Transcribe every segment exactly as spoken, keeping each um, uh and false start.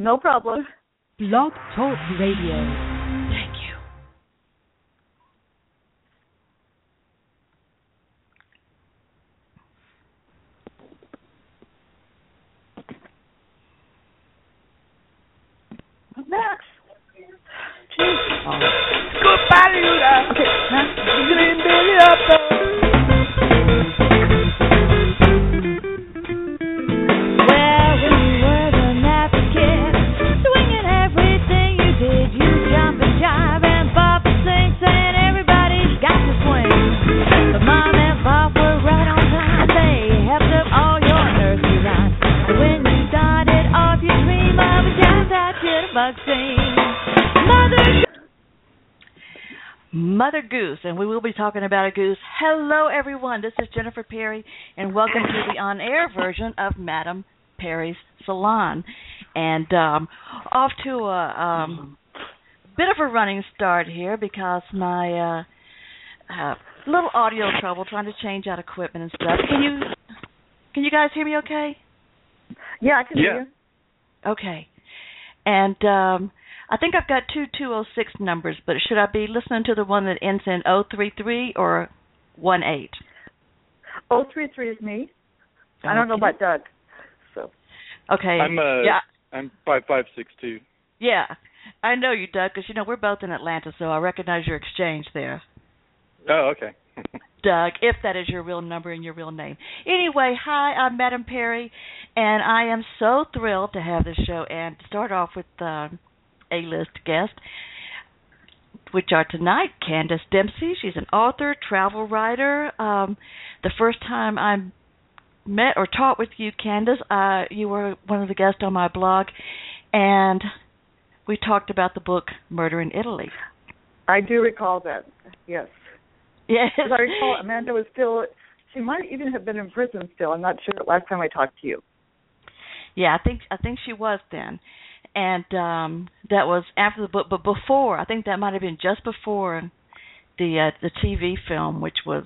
No problem. Blog Talk Radio. Thank you. Max. Oh. Goodbye, Luda. Okay. Huh? Green Billy up. Mother Goose, and we will be talking about a goose. Hello, everyone. This is Jennifer Perry, and welcome to the on-air version of Madame Perry's Salon. And um, off to a um, bit of a running start here because my uh, uh, little audio trouble trying to change out equipment and stuff. Can you can you guys hear me okay? Yeah, I can yeah. hear you. Okay. And um, I think I've got two two oh six numbers, but should I be listening to the one that ends in oh three three or one eight? oh three three is me. Okay. I don't know about Doug. So. Okay. I'm uh, yeah. I'm five five six two. Yeah, I know you, Doug, because you know we're both in Atlanta, so I recognize your exchange there. Oh, okay. Doug, if that is your real number and your real name. Anyway, hi, I'm Madame Perry, and I am so thrilled to have this show and to start off with uh, A-list guest, which are tonight Candace Dempsey. She's an author, travel writer. Um, the first time I met or taught with you, Candace, uh, you were one of the guests on my blog, and we talked about the book Murder in Italy. I do recall that, yes. Yes. As I recall, Amanda was still, she might even have been in prison still. I'm not sure last time I talked to you. Yeah, I think I think she was then. And um, that was after the book, but before, I think that might have been just before the uh, the T V film, which was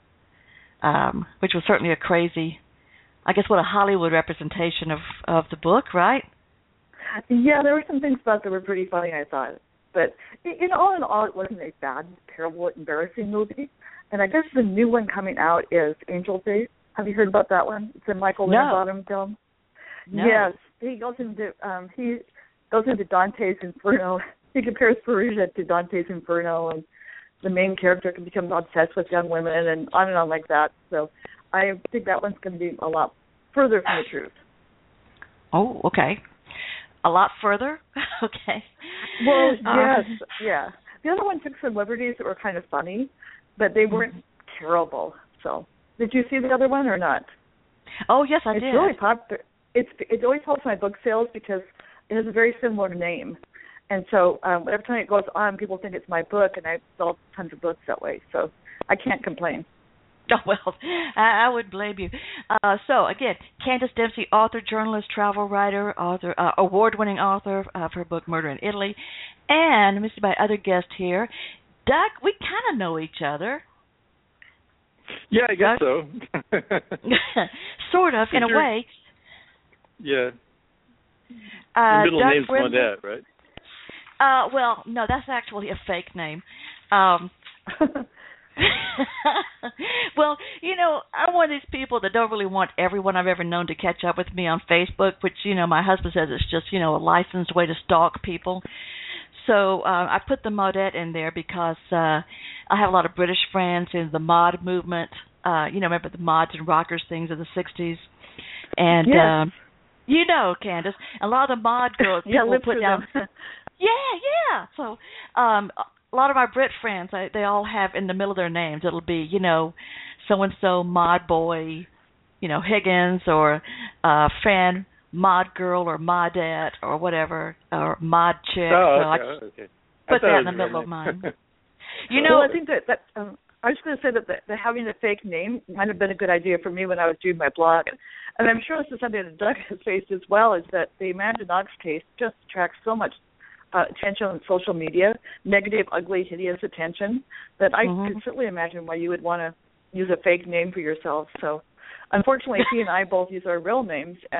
um, which was certainly a crazy, I guess, what a Hollywood representation of, of the book, right? Yeah, there were some things about that were pretty funny, I thought. But in all in all, it wasn't a bad, terrible, embarrassing movie. And I guess the new one coming out is Angel Face. Have you heard about that one? It's a Michael No. Winterbottom film. No. Yes, he goes into um, he goes into Dante's Inferno. He compares Perugia to Dante's Inferno, and the main character can become obsessed with young women, and on and on like that. So I think that one's going to be a lot further from the truth. Oh, okay. A lot further? Okay. Well, Uh, yes, yeah. The other one took some liberties that were kind of funny, but they weren't terrible. So, did you see the other one or not? Oh, yes, I it's did. It's really popular. It's it always helps my book sales because it has a very similar name, and so um, every time it goes on, people think it's my book, and I sell tons of books that way. So, I can't complain. Oh, well, I, I would blame you. Uh, so, again, Candace Dempsey, author, journalist, travel writer, author, uh, award-winning author of her book Murder in Italy. And, let me see my other guest here. Doug, we kind of know each other. Yeah, I guess Doug? so. Sort of, in a You're- way. Yeah. Uh, The middle Doug name's Brimley- Monette, right? Uh, well, no, that's actually a fake name. Um Well, you know, I'm one of these people that don't really want everyone I've ever known to catch up with me on Facebook, which, you know, my husband says it's just, you know, a licensed way to stalk people. So uh, I put the modette in there because uh, I have a lot of British friends in the mod movement. Uh, you know, remember the mods and rockers things of the sixties? And, Yes. um, you know, Candace, a lot of the mod girls, Yeah, people live put through down... them. Yeah, yeah. So um, a lot of our Brit friends, I, they all have in the middle of their names, it'll be, you know, so-and-so mod boy, you know, Higgins, or uh, fan mod girl or modette or whatever, or mod chick. Oh, so I okay. okay. I put thought that it in the was middle of romance. mine. You know, well, I think that, that um, I was going to say that the, the having a fake name might have been a good idea for me when I was doing my blog. And I'm sure this is something that Doug has faced as well, is that the Amanda Knox case just attracts so much uh, attention on social media, negative, ugly, hideous attention, that I Mhm. can certainly imagine why you would want to use a fake name for yourself. So unfortunately, he and I both use our real names, and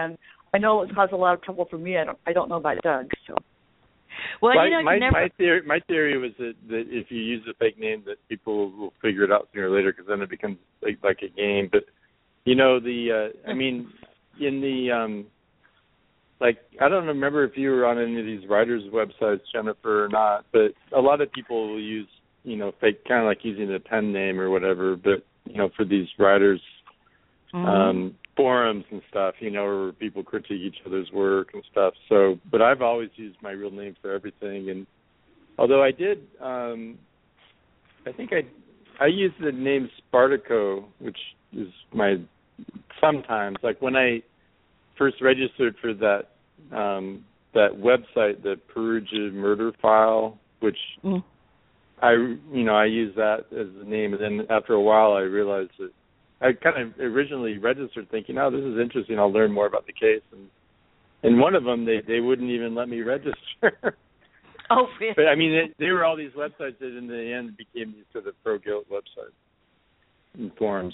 I know it caused a lot of trouble for me. I don't I don't know about Doug. So. Well, my, you know, my, you never. my theory, my theory was that, that if you use a fake name, that people will figure it out sooner or later, because then it becomes like, like a game. But you know, the uh, I mean, in the um, like I don't remember if you were on any of these writers' websites, Jennifer, or not. But a lot of people will use, you know, fake, kind of like using a pen name or whatever. But you know, for these writers. Mm-hmm. Um, forums and stuff, you know, where people critique each other's work and stuff. So, but I've always used my real name for everything. And although I did, um, I think I I used the name Spartaco, which is my sometimes like when I first registered for that um, that website, the Perugia Murder File, which mm. I you know I used that as the name, and then after a while I realized that. I kind of originally registered thinking, oh, this is interesting. I'll learn more about the case. And in one of them, they, they wouldn't even let me register. Oh, really? But, I mean, they, they were all these websites that in the end became these sort of pro-guilt websites and forums.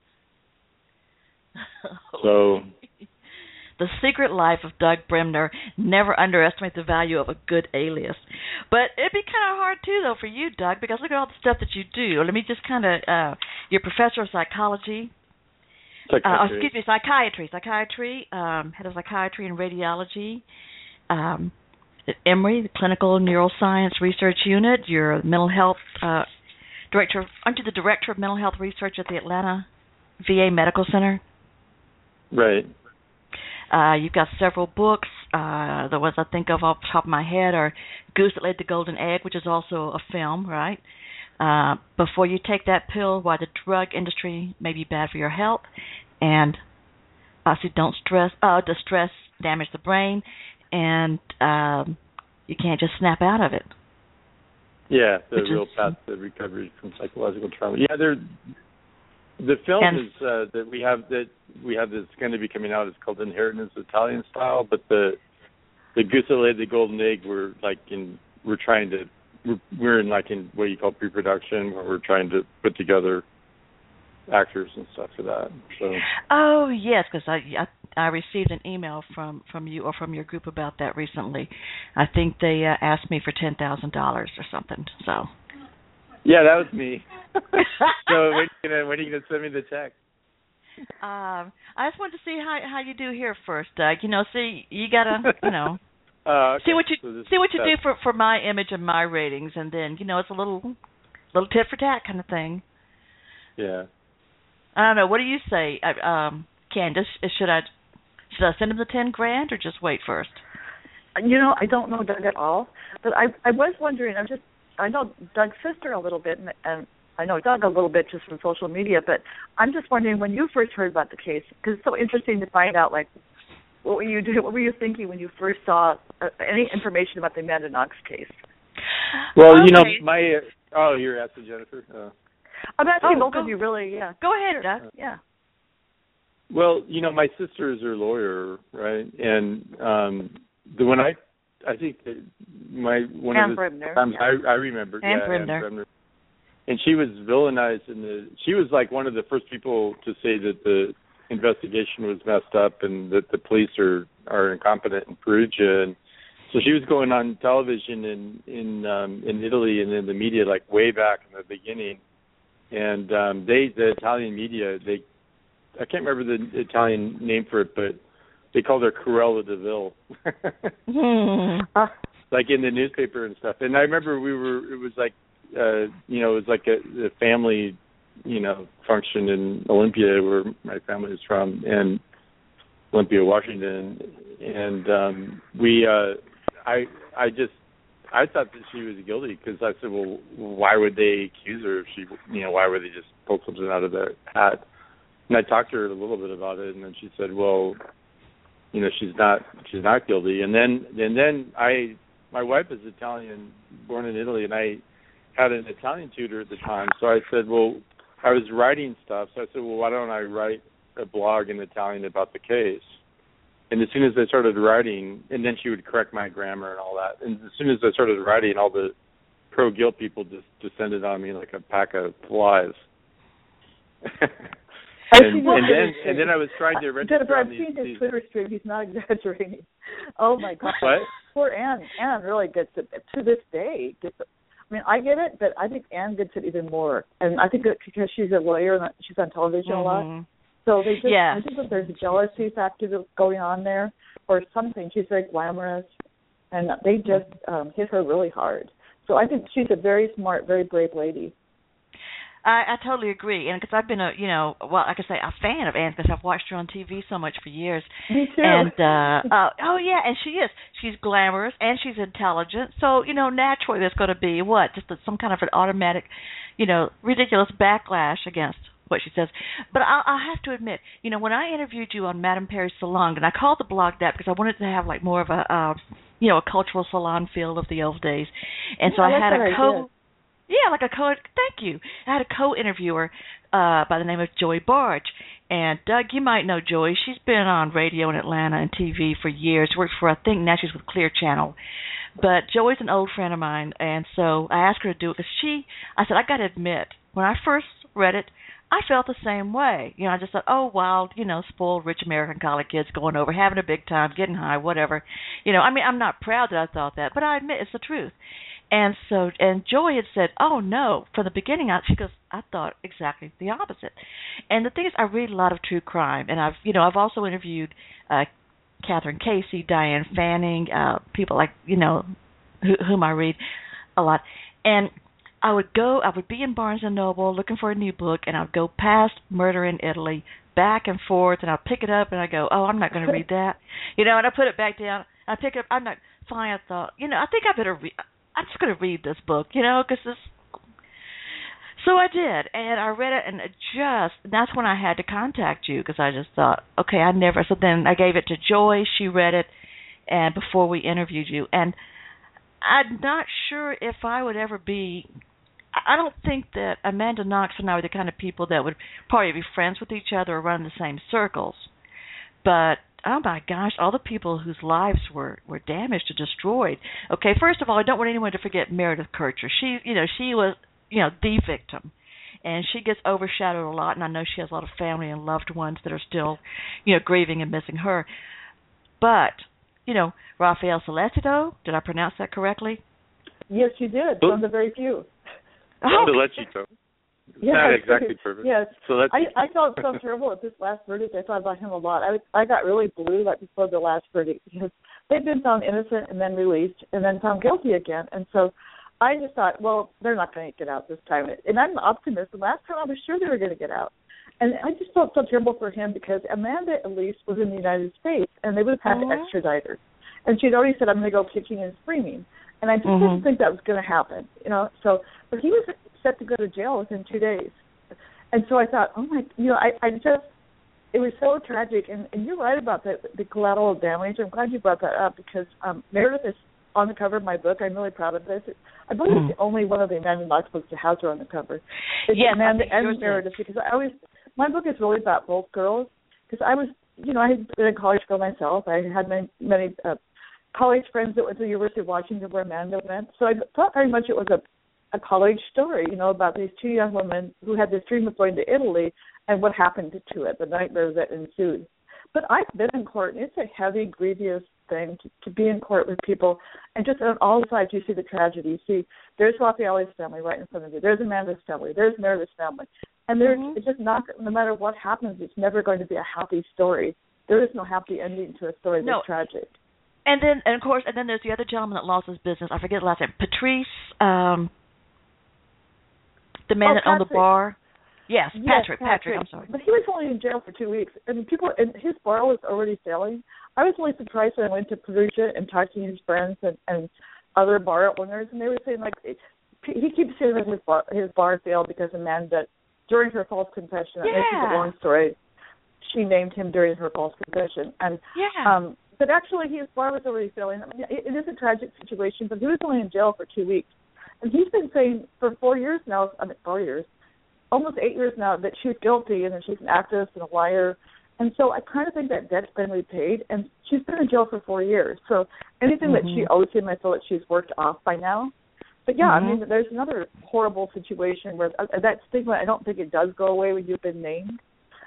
So... The Secret Life of Doug Bremner. Never underestimate the value of a good alias. But it'd be kind of hard, too, though, for you, Doug, because look at all the stuff that you do. Let me just kind of, uh, you're professor of psychology. Psychiatry. Uh, oh, excuse me, psychiatry. Psychiatry, um, head of psychiatry and radiology. Um, at Emory, the Clinical Neuroscience Research Unit. You're mental health uh, director. Aren't you the director of mental health research at the Atlanta V A Medical Center? Right. Uh, you've got several books. Uh, the ones I think of off the top of my head are Goose That Laid the Golden Egg, which is also a film, right? Uh, Before You Take That Pill, Why the Drug Industry May Be Bad for Your Health, and I see Don't Stress, uh, Distress Damage the Brain, and um, You Can't Just Snap Out of It. Yeah, the which real is, path to recovery from psychological trauma. Yeah, they're... The film and, is uh, that we have that we have that's going to be coming out. It's called Inheritance Italian Style. But the the Goose That Laid the Golden Egg, we're like in we're trying to we're, we're in like in what you call pre-production, where we're trying to put together actors and stuff for that. So. Oh yes, because I, I I received an email from, from you or from your group about that recently. I think they uh, asked me for ten thousand dollars or something. So. Yeah, that was me. So when are, you gonna, when are you going to send me the check? Um, I just wanted to see how how you do here first, Doug. You know, see, you gotta, you know, uh, okay. see what you so see what you do for, for my image and my ratings, and then you know, it's a little little tit for tat kind of thing. Yeah. I don't know. What do you say, um, Candace? Should I should I send him the ten grand or just wait first? You know, I don't know Doug at all, but I I was wondering. I'm just. I know Doug's sister a little bit, and, and I know Doug a little bit just from social media, but I'm just wondering when you first heard about the case, because it's so interesting to find out, like, what were you doing, what were you thinking when you first saw uh, any information about the Amanda Knox case? Well, okay. you know, my, uh, oh, you're asking Jennifer? Uh, I'm asking oh, both go, of you, really, yeah. Go ahead, sure. Doug. Yeah. Well, you know, my sister is her lawyer, right? And um, the when I I think that my one Ann of the Bremner, times yeah. I I remember, Ann yeah, Bremner. Ann Bremner, and she was villainized in the. She was like one of the first people to say that the investigation was messed up and that the police are are incompetent in Perugia, and so she was going on television in in um, in Italy and in the media like way back in the beginning, and um, they the Italian media they I can't remember the Italian name for it, but they called her Cruella de Vil, like in the newspaper and stuff. And I remember we were, it was like, uh, you know, it was like a, a family, you know, function in Olympia where my family is from, and Olympia, Washington. And um, we, uh, I, I just, I thought that she was guilty because I said, well, why would they accuse her if she, you know, why would they just pull something out of their hat? And I talked to her a little bit about it, and then she said, well, you know, she's not she's not guilty. And then and then I my wife is Italian, born in Italy, and I had an Italian tutor at the time. So I said, well, I was writing stuff. So I said, well, why don't I write a blog in Italian about the case? And as soon as I started writing, and then she would correct my grammar and all that. And as soon as I started writing, all the pro-guilt people just descended on me like a pack of flies. And, and then and then I was trying to register Jennifer, I've on seen these, his Twitter stream. He's not exaggerating. Oh my God. What? Poor Anne. Anne really gets it to this day. Gets it. I mean, I get it, but I think Anne gets it even more. And I think that because she's a lawyer and she's on television mm-hmm. a lot, so they just. Yeah. I think that there's a jealousy factor going on there, or something. She's very glamorous, and they just um, hit her really hard. So I think she's a very smart, very brave lady. I, I totally agree, and because I've been a, you know, well, like I say, a fan of Anne because I've watched her on T V so much for years. Me too. And uh, uh, oh yeah, and she is. She's glamorous and she's intelligent. So you know, naturally, there's going to be what just a, some kind of an automatic, you know, ridiculous backlash against what she says. But I, I have to admit, you know, when I interviewed you on Madame Perry's Salon, and I called the blog that because I wanted to have like more of a, uh, you know, a cultural salon feel of the old days, and so yeah, I had a co. Idea. Yeah, like a co. Thank you. I had a co-interviewer uh, by the name of Joy Barge, and Doug, you might know Joy. She's been on radio in Atlanta and T V for years. Works for I think now she's with Clear Channel, but Joy's an old friend of mine, and so I asked her to do it because she. I said I got to admit, when I first read it, I felt the same way. You know, I just thought, oh, wild, you know, spoiled rich American college kids going over, having a big time, getting high, whatever. You know, I mean, I'm not proud that I thought that, but I admit it's the truth. And so, and Joy had said, oh, no, from the beginning, I, she goes, I thought exactly the opposite. And the thing is, I read a lot of true crime, and I've, you know, I've also interviewed uh, Catherine Casey, Diane Fanning, uh, people like, you know, who, whom I read a lot. And I would go, I would be in Barnes and Noble looking for a new book, and I would go past Murder in Italy, back and forth, and I'd pick it up, and I go, oh, I'm not going to read that. You know, and I put it back down. I pick it up, I'm not, fine, I thought, you know, I think I better read, I'm just going to read this book, you know, because this. So I did, and I read it, and it just, that's when I had to contact you, because I just thought, okay, I never, so then I gave it to Joy, she read it, and before we interviewed you, and I'm not sure if I would ever be, I don't think that Amanda Knox and I were the kind of people that would probably be friends with each other or run the same circles, but oh my gosh, all the people whose lives were, were damaged or destroyed. Okay, first of all, I don't want anyone to forget Meredith Kercher. She, you know, she was, you know, the victim, and she gets overshadowed a lot, and I know she has a lot of family and loved ones that are still, you know, grieving and missing her. But, you know, Rafael Celestino, did I pronounce that correctly? Yes, you did. One of the very few. Oh. Celestino. Yes, not exactly perfect. Yes. So that's I, I felt so terrible at this last verdict. I thought about him a lot. I I got really blue right before the last verdict because they'd been found innocent and then released and then found guilty again. And so I just thought, well, they're not going to get out this time. And I'm an optimist. The last time I was sure they were going to get out. And I just felt so terrible for him because Amanda, at least, was in the United States, and they would have had mm-hmm. to extradite her. And she'd already said, I'm going to go kicking and screaming. And I just mm-hmm. didn't think that was going to happen, you know. So, but he was set to go to jail within two days. And so I thought, oh, my, you know, I, I just, it was so tragic. And, and you're right about the, the collateral damage. I'm glad you brought that up because um, Meredith is on the cover of my book. I'm really proud of this. I believe mm. it's the only one of the Amanda Knox books that has her on the cover. It's yes, Amanda and Meredith because I always, my book is really about both girls because I was, you know, I had been a college girl myself. I had many, many uh, college friends that went to the University of Washington where Amanda went. So I thought very much it was a a college story, you know, about these two young women who had this dream of going to Italy and what happened to it, the nightmare that ensued. But I've been in court, and it's a heavy, grievous thing to, to be in court with people. And just on all sides, you see the tragedy. You see, there's Raffaele's family right in front of you. There's Amanda's family. There's Meredith's family. And there's mm-hmm. it's just not, no matter what happens, it's never going to be a happy story. There is no happy ending to a story that's no. tragic. And then, and of course, and then there's the other gentleman that lost his business. I forget the last name. Patrice, um, the man oh, that owned the bar. Yes, yes Patrick, Patrick. Patrick, I'm sorry. But he was only in jail for two weeks. And people, and his bar was already failing. I was really surprised when I went to Perugia and talked to his friends and, and other bar owners, and they were saying, like, he keeps saying that his bar, his bar failed because Amanda, during her false confession, yeah. this is a long story, she named him during her false confession. And, yeah. um, but actually, his bar was already failing. I mean, it, it is a tragic situation, but he was only in jail for two weeks. And he's been saying for four years now, I mean, four years, almost eight years now, that she's guilty and that she's an activist and a liar. And so I kind of think that debt's been repaid. And she's been in jail for four years. So anything mm-hmm. that she owes him, I feel that she's worked off by now. But, yeah, mm-hmm. I mean, there's another horrible situation where uh, that stigma, I don't think it does go away when you've been named.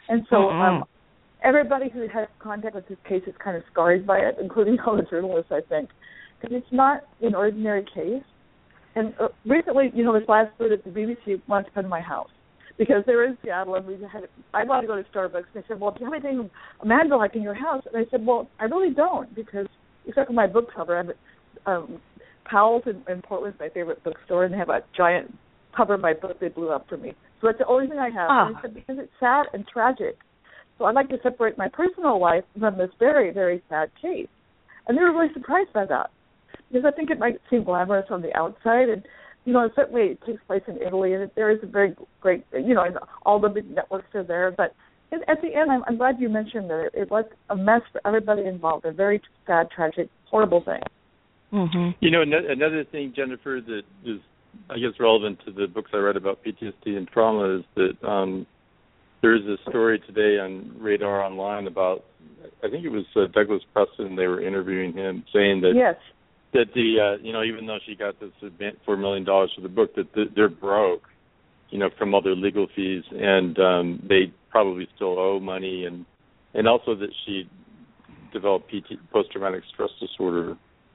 And so Mm-mm. um, everybody who has contact with this case is kind of scarred by it, including all the journalists, I think, because it's not an ordinary case. And uh, recently, you know, this last week at the B B C wanted to come to my house because they were in Seattle, and we had. I wanted to go to Starbucks. And they said, "Well, do you have anything Amanda like in your house?" And I said, "Well, I really don't, because except for my book cover, I have um, Powell's in, in Portland's my favorite bookstore, and they have a giant cover of my book they blew up for me. So that's the only thing I have." Oh. And I said, because it's sad and tragic. So I'd like to separate my personal life from this very, very sad case. And they were really surprised by that, because I think it might seem glamorous on the outside. And, you know, certainly it takes place in Italy, and there is a very great, you know, and all the big networks are there. But at the end, I'm, I'm glad you mentioned that it was a mess for everybody involved, a very sad, tragic, horrible thing. Mm-hmm. You know, another thing, Jennifer, that is, I guess, relevant to the books I read about P T S D and trauma is that um, there's a story today on Radar Online about, I think it was uh, Douglas Preston, they were interviewing him, saying that Yes. that the, uh, you know, even though she got this four million dollars for the book, that the, they're broke, you know, from all their legal fees, and um, they probably still owe money, and, and also that she developed P T, post-traumatic stress disorder.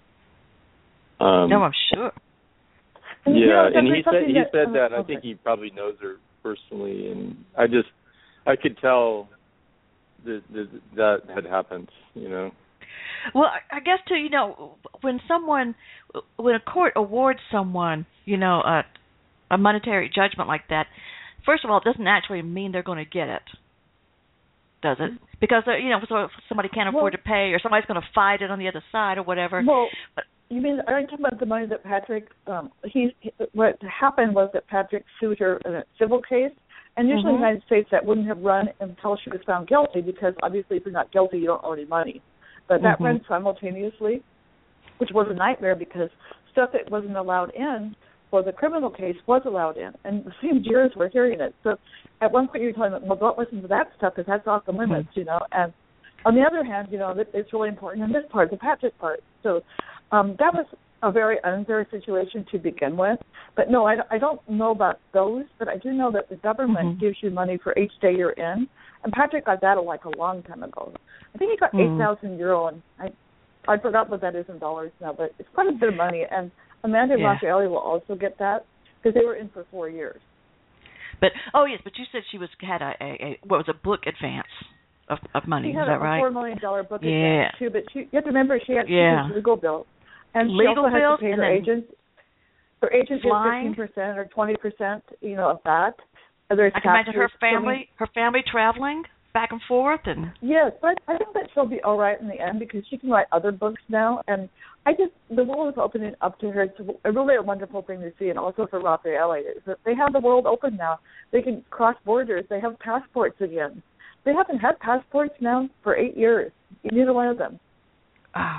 Um, No, I'm sure. And, yeah, you know, and he said something he that, said that. uh, I think he probably knows her personally, and I just I could tell that that, that had happened. You know. Well, I I guess too. You know, when someone, when a court awards someone, you know, a a monetary judgment like that, first of all, it doesn't actually mean they're going to get it, does it? Because uh, you know, so if somebody can't afford Well, to pay, or somebody's going to fight it on the other side, or whatever. Well, but, you mean, are you talking about the money that Patrick, um, he, what happened was that Patrick sued her in a civil case, and usually Mhm. in the United States that wouldn't have run until she was found guilty, because obviously if you're not guilty, you don't owe any money. But that Mhm. ran simultaneously, which was a nightmare, because stuff that wasn't allowed in for the criminal case was allowed in, and the same jurors were hearing it. So at one point you're telling them, well, don't listen to that stuff, because that's off the limits, Mhm. you know. And on the other hand, you know, it's really important in this part, the Patrick part. So um, that was a very unfair situation to begin with. But no, I, I don't know about those, but I do know that the government Mhm. gives you money for each day you're in. And Patrick got that like a long time ago. I think he got Mhm. eight thousand euro, and I I forgot what that is in dollars now, but it's quite a bit of money. And Amanda Yeah. Raffaelli will also get that, because they were in for four years. But oh yes, but you said she was had a, a, a what was a book advance of, of money. She Is had that a right? four million dollar book Yeah. advance too, but she, you have to remember she had Yeah. huge legal bills, and Legal she also bills had to pay and her then agent. Her agent gets flying? fifteen percent or twenty percent, you know, of that. And there's I can imagine her taxes. So, I mean, family, her family traveling back and forth, and yes, but I think that she'll be all right in the end, because she can write other books now, and I just the world is opening up to her. It's a really a wonderful thing to see, and also for Raffaelli is that they have the world open now. They can cross borders. They have passports again. They haven't had passports now for eight years. Neither one of them. oh,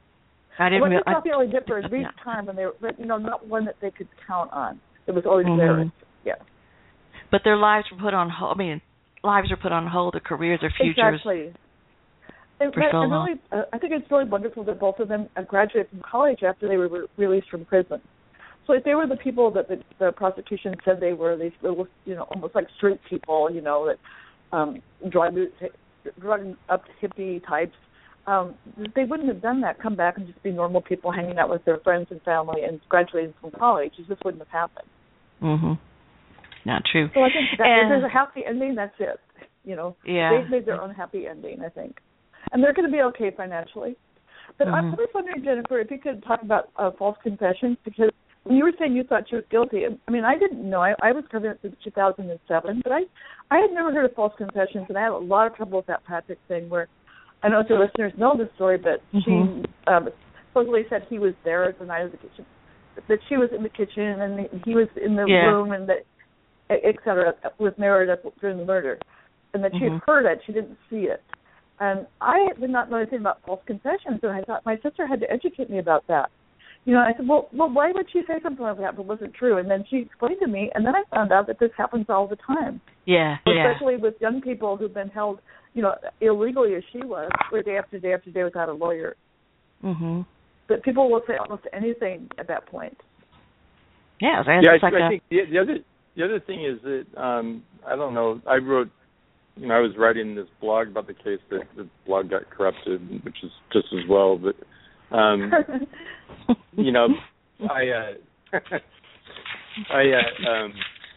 I didn't. What real- they Raffaelli did for a I- brief yeah. time, when they were, but, you know, not one that they could count on. It was always Mhm. theirs. Yeah. But their lives were put on hold. I mean, lives are put on hold. Their careers, their futures. Exactly. And, For so and long. really, uh, I think it's really wonderful that both of them graduated from college after they were re- released from prison. So if they were the people that the, the prosecution said they were, these little, you know, almost like street people, you know, that um, drug, drug up hippie types, um, they wouldn't have done that, come back and just be normal people hanging out with their friends and family and graduating from college. It just wouldn't have happened. Mhm. Not true. So I think that And- if there's a happy ending, that's it. You know, Yeah. they've made their own happy ending, I think. And they're going to be okay financially. But I Mhm. was wondering, Jennifer, if you could talk about uh, false confessions, because when you were saying you thought she was guilty, I mean, I didn't know. I, I was covering it since two thousand seven, but I, I had never heard of false confessions, and I had a lot of trouble with that Patrick thing where I know your listeners know this story, but Mhm. she um, supposedly said he was there the night of the kitchen, that she was in the kitchen and he was in the Yeah. room, and that, et cetera, was married up during the murder, and that she had Mhm. heard it, she didn't see it. And I did not know anything about false confessions, and I thought my sister had to educate me about that. You know, I said, well, well, why would she say something like that if it wasn't true? And then she explained to me, and then I found out that this happens all the time, Yeah. Yeah. especially with young people who've been held, you know, illegally as she was, for day after day after day without a lawyer. Mhm. But people will say almost anything at that point. Yeah. It's Yeah, it's I, like I a, think the, the other the other thing is that um, I don't know. I wrote you know, I was writing this blog about the case that the blog got corrupted, which is just as well. But, um, you know, I, uh, I, uh, um,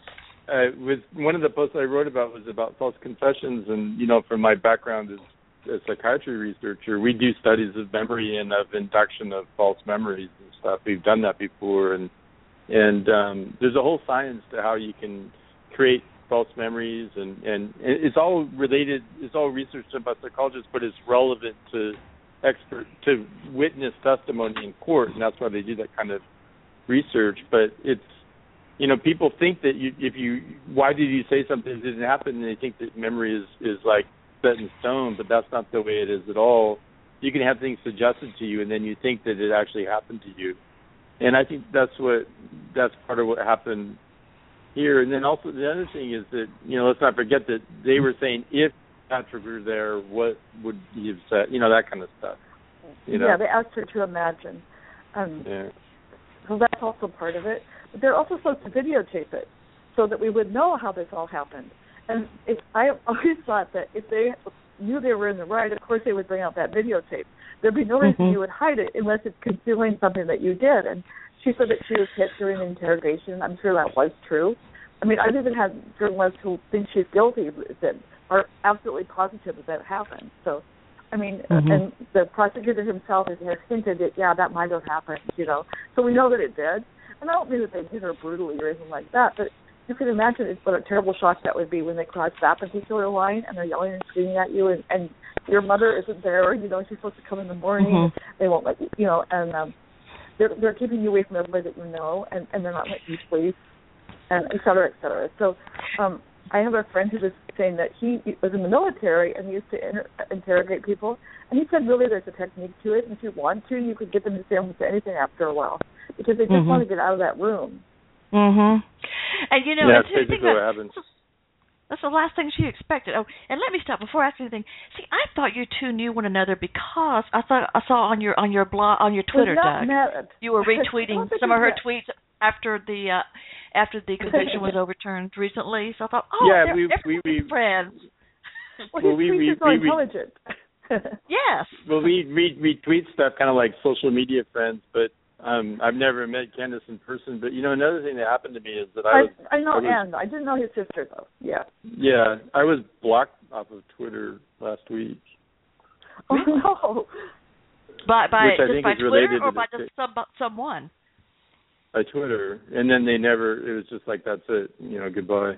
uh, with one of the posts I wrote about was about false confessions, and you know, from my background as a psychiatry researcher, we do studies of memory and of induction of false memories and stuff. We've done that before, and and um, there's a whole science to how you can create false memories, and, and it's all related. It's all researched by psychologists, but it's relevant to expert to witness testimony in court, and that's why they do that kind of research. But it's, you know, people think that you, if you, why did you say something that didn't happen, and they think that memory is, is like set in stone, but that's not the way it is at all. You can have things suggested to you, and then you think that it actually happened to you. And I think that's what, that's part of what happened here. And then also the other thing is that, you know, let's not forget that they were saying if Patrick were there, what would he have said? You know, that kind of stuff. You know? Yeah, they asked her to imagine. Um, yeah. So that's also part of it. But they're also supposed to videotape it so that we would know how this all happened. And if, I always thought that if they knew they were in the right, of course they would bring out that videotape. There'd be no reason mm-hmm. you would hide it unless it's concealing something that you did. And she said that she was hit during the interrogation. I'm sure that was true. I mean, I've even had journalists who think she's guilty that are absolutely positive that that happened. So, I mean, mm-hmm. and the prosecutor himself has hinted that, yeah, that might have happened, you know. So we know that it did. And I don't mean that they did her brutally or anything like that, but you can imagine what a terrible shock that would be when they cross that particular line and they're yelling and screaming at you, and, and your mother isn't there, you know, she's supposed to come in the morning, mm-hmm. they won't let you, you know, and um, they're, they're keeping you away from everybody that you know, and, and they're not letting you sleep, and et cetera, et cetera. So um, I have a friend who was saying that he was in the military and he used to inter- interrogate people, and he said really there's a technique to it, and if you want to, you could get them to say almost anything after a while, because they just mm-hmm. want to get out of that room. Mhm. And you know, yeah, it's that's basically what happens. That's the last thing she expected. Oh, and let me stop before I ask anything. See, I thought you two knew one another because I thought I saw on your on your blog on your Twitter, Doug, met. you were retweeting some of her met. tweets after the uh, after the conviction was overturned recently. So I thought, oh, yeah, they're, we, they're we, we friends. Well, well, his we, tweets we, are so we, intelligent. Yes. Well, we we we tweet stuff kind of like social media friends, but. Um, I've never met Candace in person, but you know, another thing that happened to me is that I I, was. I know I was, Anne. I didn't know his sister though. Yeah. Yeah, I was blocked off of Twitter last week. Oh no! By by Which I just think by is Twitter related or to by the, just some someone? By Twitter, and then they never. It was just like that's it. You know, goodbye.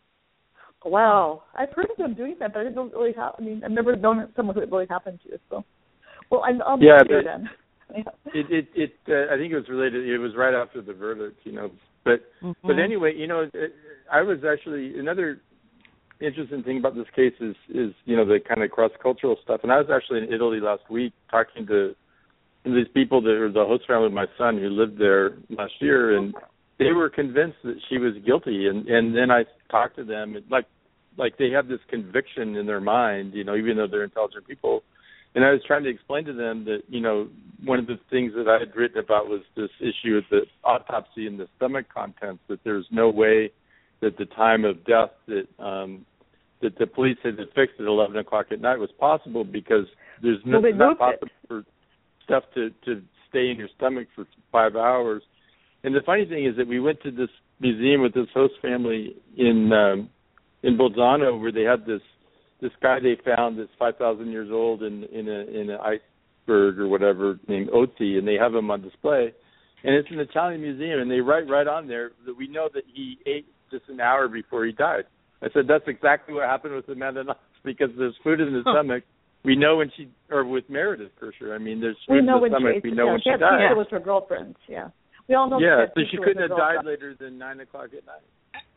Wow, I've heard of them doing that, but I didn't know it really happened. I mean, I've never known someone who it really happened to. So, well, I'm, I'll yeah, but, then. Yeah. It it, it uh, I think it was related. It was right after the verdict, you know. But mm-hmm. but anyway, you know, it, I was actually another interesting thing about this case is is you know the kind of cross cultural stuff. And I was actually in Italy last week talking to these people that were the host family of my son who lived there last year, and they were convinced that she was guilty. And and then I talked to them, and like like they have this conviction in their mind, you know, even though they're intelligent people. And I was trying to explain to them that, you know, one of the things that I had written about was this issue of the autopsy and the stomach contents, that there's no way that the time of death that um, that the police had fixed at eleven o'clock at night was possible because there's no, well, not possible it. for stuff to, to stay in your stomach for five hours. And the funny thing is that we went to this museum with this host family in um, in Bolzano where they had this This guy they found that's five thousand years old in in a in an iceberg or whatever named Oti, and they have him on display. And it's an Italian museum, and they write right on there that we know that he ate just an hour before he died. I said that's exactly what happened with Amanda Knox because there's food in the huh. stomach. We know when she, or with Meredith Kirscher. I mean, there's food we know in the when stomach. She, we know yeah, when she, she died. Yeah, with her girlfriends. Yeah, we all know. Yeah, she so she couldn't have died later than nine o'clock at night.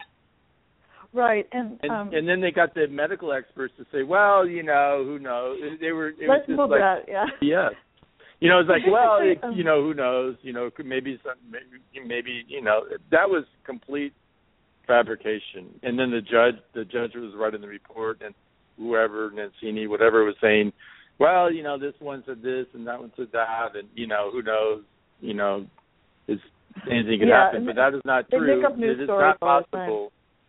Right, and and, um, and then they got the medical experts to say, well, you know, who knows? They were. It let's was just move like, that. Yeah. Yeah. You know, it's like, well, it, you know, who knows? You know, maybe some, maybe, maybe, you know, that was complete fabrication. And then the judge, the judge was writing the report, and whoever, Nancini, whatever, was saying, well, you know, this one said this and that one said that, and you know, who knows? You know, is anything can yeah, happen, but that is not they true. Make up new it is stories not possible.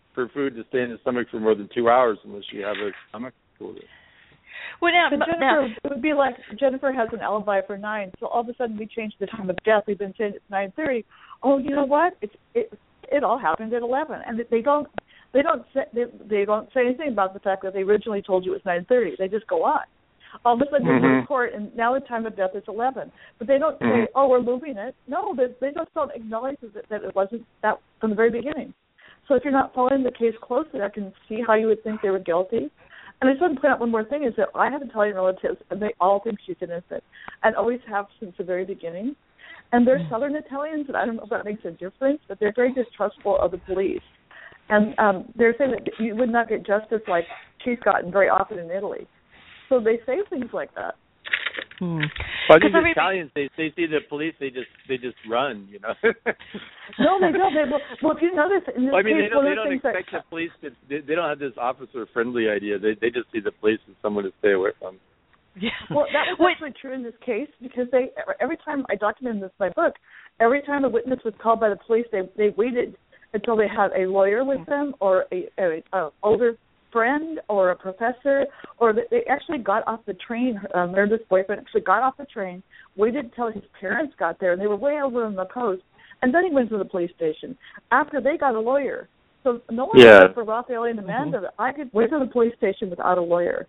for food to stay in the stomach for more than two hours unless you have a stomach disorder. Well, now, but Jennifer, now, it would be like Jennifer has an alibi for nine, so all of a sudden we changed the time of death. We've been saying it's nine thirty. Oh, you know what? It's it it all happened at eleven, and they don't they don't say they, they don't say anything about the fact that they originally told you it was nine thirty. They just go on. All of a sudden mm-hmm. you're in court, and now the time of death is eleven. But they don't mm-hmm. say, oh, we're moving it. No, they, they just don't acknowledge that, that it wasn't that from the very beginning. So if you're not following the case closely, I can see how you would think they were guilty. And I just want to point out one more thing is that I have Italian relatives, and they all think she's innocent, and always have since the very beginning. And they're mm-hmm. Southern Italians, and I don't know if that makes a difference, but they're very distrustful of the police. And um, they're saying that you would not get justice like she's gotten very often in Italy. So they say things like that. Hmm. Well, these I mean, Italians, they they see the police, they just they just run, you know. no, they don't. They, well, well, if you notice, in this well, I mean, case, they don't, they of don't expect that, the police to. They, they don't have this officer-friendly idea. They they just see the police as someone to stay away from. Yeah. Well, that was Wait. actually true in this case because they every time I documented this in my book, every time a witness was called by the police, they they waited until they had a lawyer with them or a, a, a older friend or a professor, or they actually got off the train. Uh, Meredith's boyfriend actually got off the train, waited until his parents got there, and they were way over on the coast, and then he went to the police station after they got a lawyer. So no one yeah. for Raphael and Amanda mm-hmm. that I could wait to the police station without a lawyer.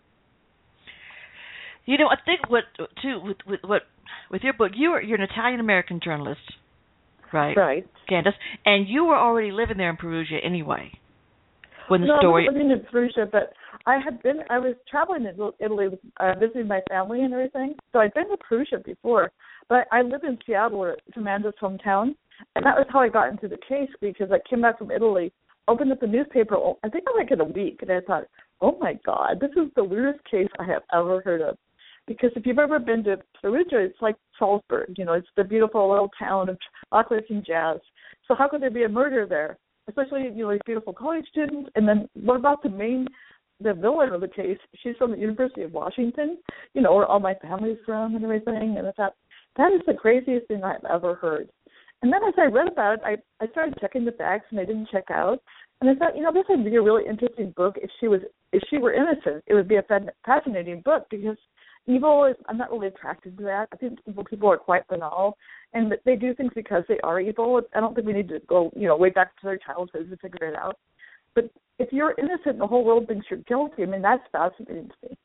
You know, I think what too with with what with your book, you are you're an Italian American journalist, right? Right, Candace, and you were already living there in Perugia anyway. When the no, story... I wasn't living in Perugia, but I had been. I was traveling in Italy, uh, visiting my family and everything. So I'd been to Perugia before, but I lived in Seattle, where it's Amanda's hometown, and that was how I got into the case because I came back from Italy, opened up the newspaper. I think I like it a week, and I thought, oh my God, this is the weirdest case I have ever heard of. Because if you've ever been to Perugia, it's like Salzburg. You know, it's the beautiful little town of chocolate and jazz. So how could there be a murder there? Especially, you know, these beautiful college students. And then what about the main, the villain of the case? She's from the University of Washington, you know, where all my family's from and everything. And I thought, that is the craziest thing I've ever heard. And then as I read about it, I, I started checking the facts, and I didn't check out. And I thought, you know, this would be a really interesting book if she was, if she were innocent. It would be a fascinating book because evil is, I'm not really attracted to that. I think evil people are quite banal, and they do things because they are evil. I don't think we need to go, you know, way back to their childhood to figure it out. But if you're innocent and the whole world thinks you're guilty, I mean, that's fascinating to me.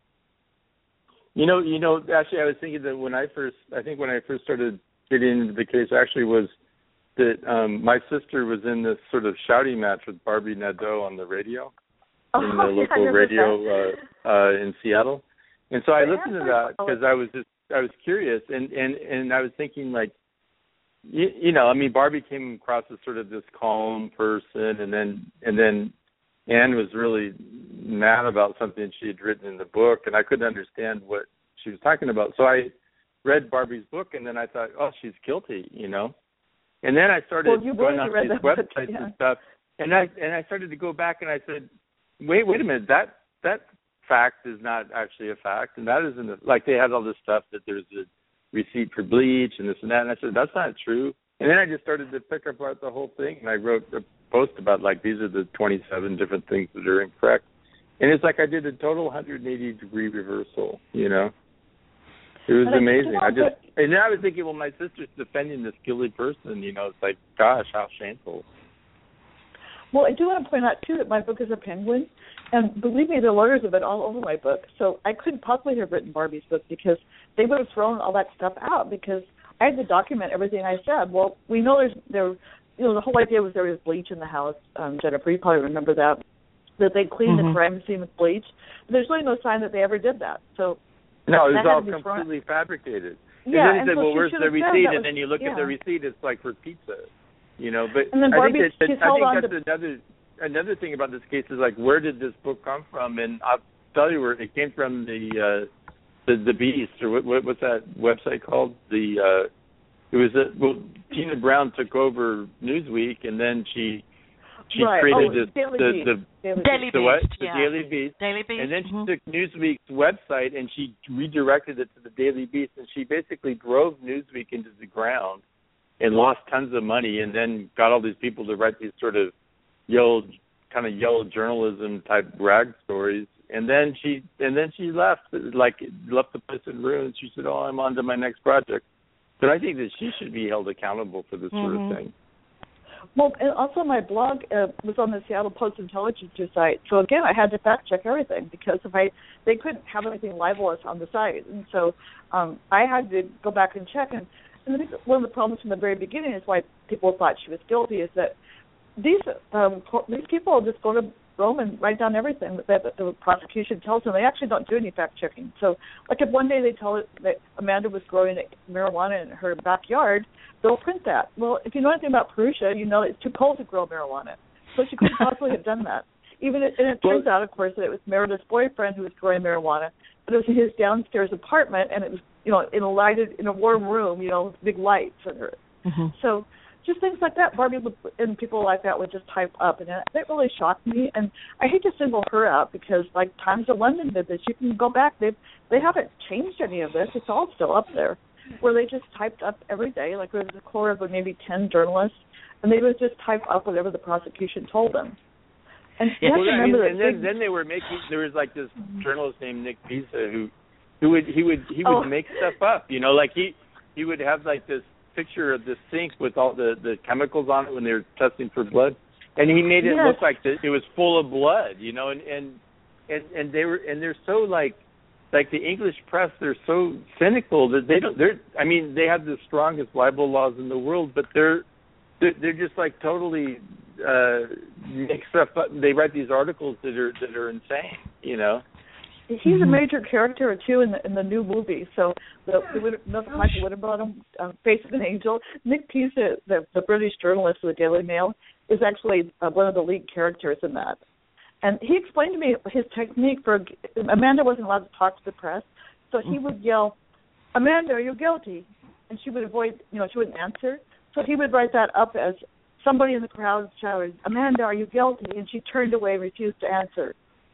You know, you know, actually, I was thinking that when I first, I think when I first started getting into the case, actually was that um, my sister was in this sort of shouting match with Barbie Nadeau on the radio, oh, in the local yeah, radio uh, uh, in Seattle. And so I listened to that because I was just I was curious, and, and, and I was thinking like, you, you know, I mean, Barbie came across as sort of this calm person, and then and then Anne was really mad about something she had written in the book, and I couldn't understand what she was talking about. So I read Barbie's book, and then I thought, oh, she's guilty, you know. And then I started well, going on these websites book, yeah. and stuff, and I and I started to go back, and I said, wait, wait a minute, that that. fact is not actually a fact, and that isn't a, like they had all this stuff that there's a receipt for bleach and this and that, and I said that's not true. And then I just started to pick apart the whole thing, and I wrote a post about like these are the twenty-seven different things that are incorrect, and it's like I did a total one hundred eighty degree reversal. You know, it was but amazing. I, I just and then I was thinking, well, my sister's defending this guilty person. You know, it's like, gosh, how shameful. Well, I do want to point out, too, that my book is a penguin. And believe me, the lawyers have been all over my book. So I couldn't possibly have written Barbie's book because they would have thrown all that stuff out because I had to document everything I said. Well, we know there's, there, you know, the whole idea was there was bleach in the house. Um, Jennifer, you probably remember that, that they cleaned mm-hmm. the crime scene with bleach. But there's really no sign that they ever did that. So no, it was all completely fabricated. Yeah, and then he and said, so well, where's the receipt? And was, then you look yeah. at the receipt, it's like for pizza. You know, but and then I Barbie, think, that, that, I think that's to... another another thing about this case is like, where did this book come from? And I'll tell you where it came from. The uh, the the Beast, or what, what what's that website called? The uh, it was a, well, Tina Brown took over Newsweek, and then she she right. created oh, the, Daily the, Beast. the Daily Daily the what? Beast, The yeah. Daily Beast. Daily Beast. And then mm-hmm. she took Newsweek's website and she redirected it to the Daily Beast, and she basically drove Newsweek into the ground and lost tons of money, and then got all these people to write these sort of, yo, kind of yellow journalism type rag stories. And then she and then she left, like left the place in ruins. She said, "Oh, I'm on to my next project." But I think that she should be held accountable for this mm-hmm. sort of thing. Well, and also my blog uh, was on the Seattle Post Intelligencer site. So again, I had to fact check everything because if I they couldn't have anything libelous on the site, and so um, I had to go back and check. And, and I think one of the problems from the very beginning is why people thought she was guilty is that these um, these people just go to Rome and write down everything that, that the prosecution tells them. They actually don't do any fact checking. So, like if one day they tell it that Amanda was growing marijuana in her backyard, they'll print that. Well, if you know anything about Perusia, you know it's too cold to grow marijuana, so she couldn't possibly have done that. Even it, and it turns out, of course, that it was Meredith's boyfriend who was growing marijuana, but it was in his downstairs apartment, and it was you know in a lighted in a warm room, you know, with big lights in her. Mm-hmm. So. Just things like that, Barbie and people like that would just type up, and that really shocked me. And I hate to single her out because, like Times of London did this. You can go back; they they haven't changed any of this. It's all still up there, where they just typed up every day. Like there was a core of maybe ten journalists, and they would just type up whatever the prosecution told them. And you have well, to remember I mean, that. And then, then they were making. There was like this journalist named Nick Pisa who, who would he would he would oh. make stuff up. You know, like he he would have like this picture of the sink with all the, the chemicals on it when they were testing for blood, and he made it yes. look like the, it was full of blood, you know, and, and and and they were and they're so like like the English press, they're so cynical that they don't they're I mean they have the strongest libel laws in the world, but they're they're, they're just like totally uh, make stuff up. They write these articles that are that are insane, you know. He's a major character too in the in the new movie. So the, the Michael Winterbottom, uh, Face of an Angel. Nick Pisa, the, the British journalist of the Daily Mail, is actually uh, one of the lead characters in that. And he explained to me his technique for Amanda wasn't allowed to talk to the press, so he would yell, "Amanda, are you guilty?" And she would avoid, you know, she wouldn't answer. So he would write that up as somebody in the crowd shouted, "Amanda, are you guilty?" And she turned away and refused to answer.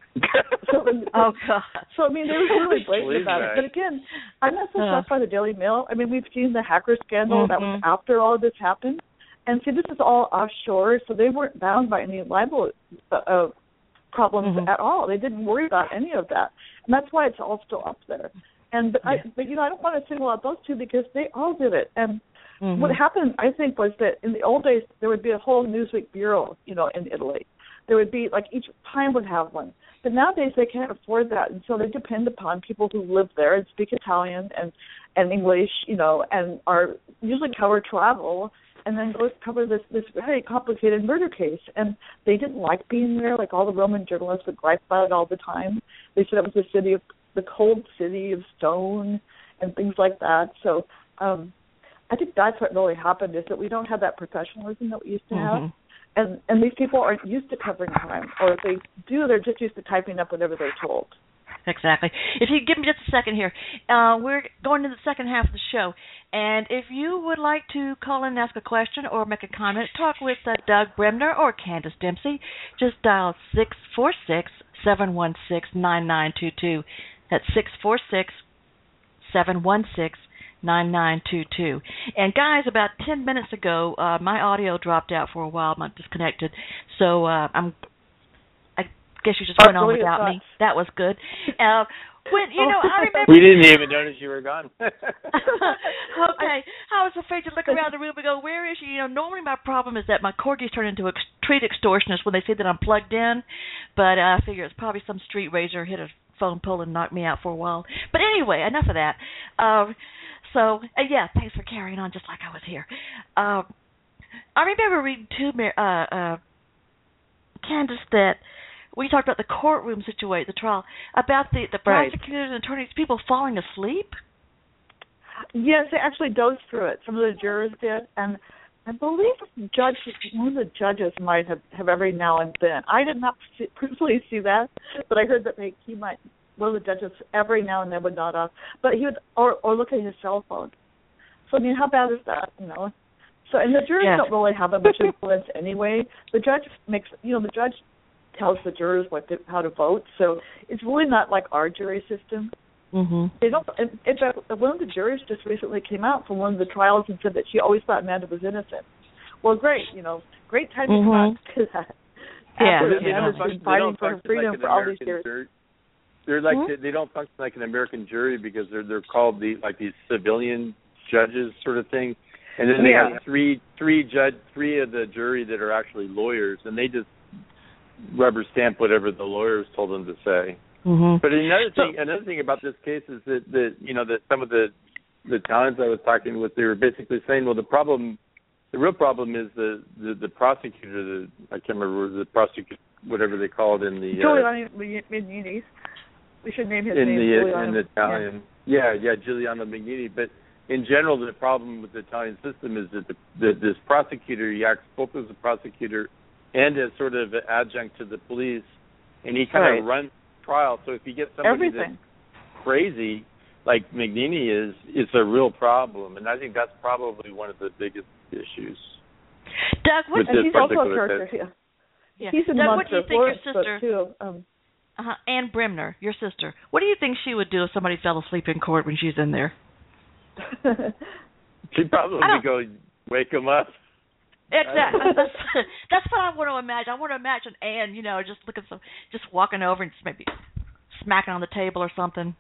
so, oh God! So I mean, they were really blatant about it. But again, I'm not so shocked by the Daily Mail. I mean, we've seen the hacker scandal mm-hmm. that was after all of this happened, and see, this is all offshore, so they weren't bound by any libel uh, problems mm-hmm. at all. They didn't worry about any of that, and that's why it's all still up there. And but yeah. I, but you know, I don't want to single out those two because they all did it. And mm-hmm. what happened, I think, was that in the old days there would be a whole Newsweek bureau, you know, in Italy. There would be like each time would have one. But nowadays they can't afford that, and so they depend upon people who live there and speak Italian and, and English, you know, and are usually cover travel, and then go cover this, this very complicated murder case. And they didn't like being there. Like all the Roman journalists would gripe about it all the time. They said it was the city of the cold city of stone and things like that. So um, I think that's what really happened is that we don't have that professionalism that we used to have. Mm-hmm. And and these people aren't used to covering crime, or if they do, they're just used to typing up whatever they're told. Exactly. If you give me just a second here, uh, we're going to the second half of the show, and if you would like to call in and ask a question or make a comment, talk with uh, Doug Bremner or Candace Dempsey, just dial six four six, seven one six, nine nine two two. That's six four six, seven one six, nine nine two two. And guys, about ten minutes ago, uh, my audio dropped out for a while. I'm disconnected, so uh, I'm. I guess you just went on without me. That was good. Uh, when you know, I remember we didn't even notice you were gone. Okay, I was afraid to look around the room and go, "Where is she?" You know, normally my problem is that my corgis turn into a street extortionists when they see that I'm plugged in, but uh, I figure it's probably some street racer hit a phone pole and knocked me out for a while. But anyway, enough of that. Um, So, uh, yeah, thanks for carrying on just like I was here. Um, I remember reading, too, uh, uh, Candace, that we talked about the courtroom situation, the trial, about the, the prosecutors right. and attorneys, people falling asleep. Yes, they actually dozed through it. Some of the jurors did. And I believe the judge, one of the judges might have, have every now and then. I did not see, personally see that, but I heard that they, he might... one of the judges every now and then would nod off, but he would or or look at his cell phone. So I mean, how bad is that? You know. So and the jurors yeah. don't really have that much influence anyway. The judge makes you know the judge tells the jurors what to, how to vote. So it's really not like our jury system. Mm-hmm. They don't. In, in fact, one of the jurors just recently came out from one of the trials and said that she always thought Amanda was innocent. Well, great, you know, great time to mm-hmm. come out to that. Yeah, after yeah. Diana's been fighting for her freedom like for all these years. Jury. They're like hmm? they, they don't function like an American jury because they're they're called the like these civilian judges sort of thing, and then they Yeah. have three three judge three of the jury that are actually lawyers, and they just rubber stamp whatever the lawyers told them to say. Mm-hmm. But another thing So, another thing about this case is that that you know that some of the the Italians I was talking with, they were basically saying, well, the problem, the real problem is the the, the prosecutor, the I can't remember the prosecutor, whatever they call it in the uh, Giuliano Mignini. We should name his in name. the Giuliano. in the Italian, yeah, yeah, Giuliano Mignini. But in general, the problem with the Italian system is that the, the, this prosecutor, he acts both as a prosecutor and as sort of an adjunct to the police, and he kind Right. of runs trial. So if you get somebody Everything. that's crazy, like Mignini is, it's a real problem, and I think that's probably one of the biggest issues. Doug, what With And this he's also a particular character. case. Yeah. yeah. He's in Doug, the what do you Monster think your Florence book sister, too. Um, uh-huh, Anne Brimner, your sister, what do you think she would do if somebody fell asleep in court when she's in there? She'd probably I don't- go wake him up. Exactly. That's, that's what I want to imagine. I want to imagine Anne, you know, just looking some, just walking over and just maybe smacking on the table or something.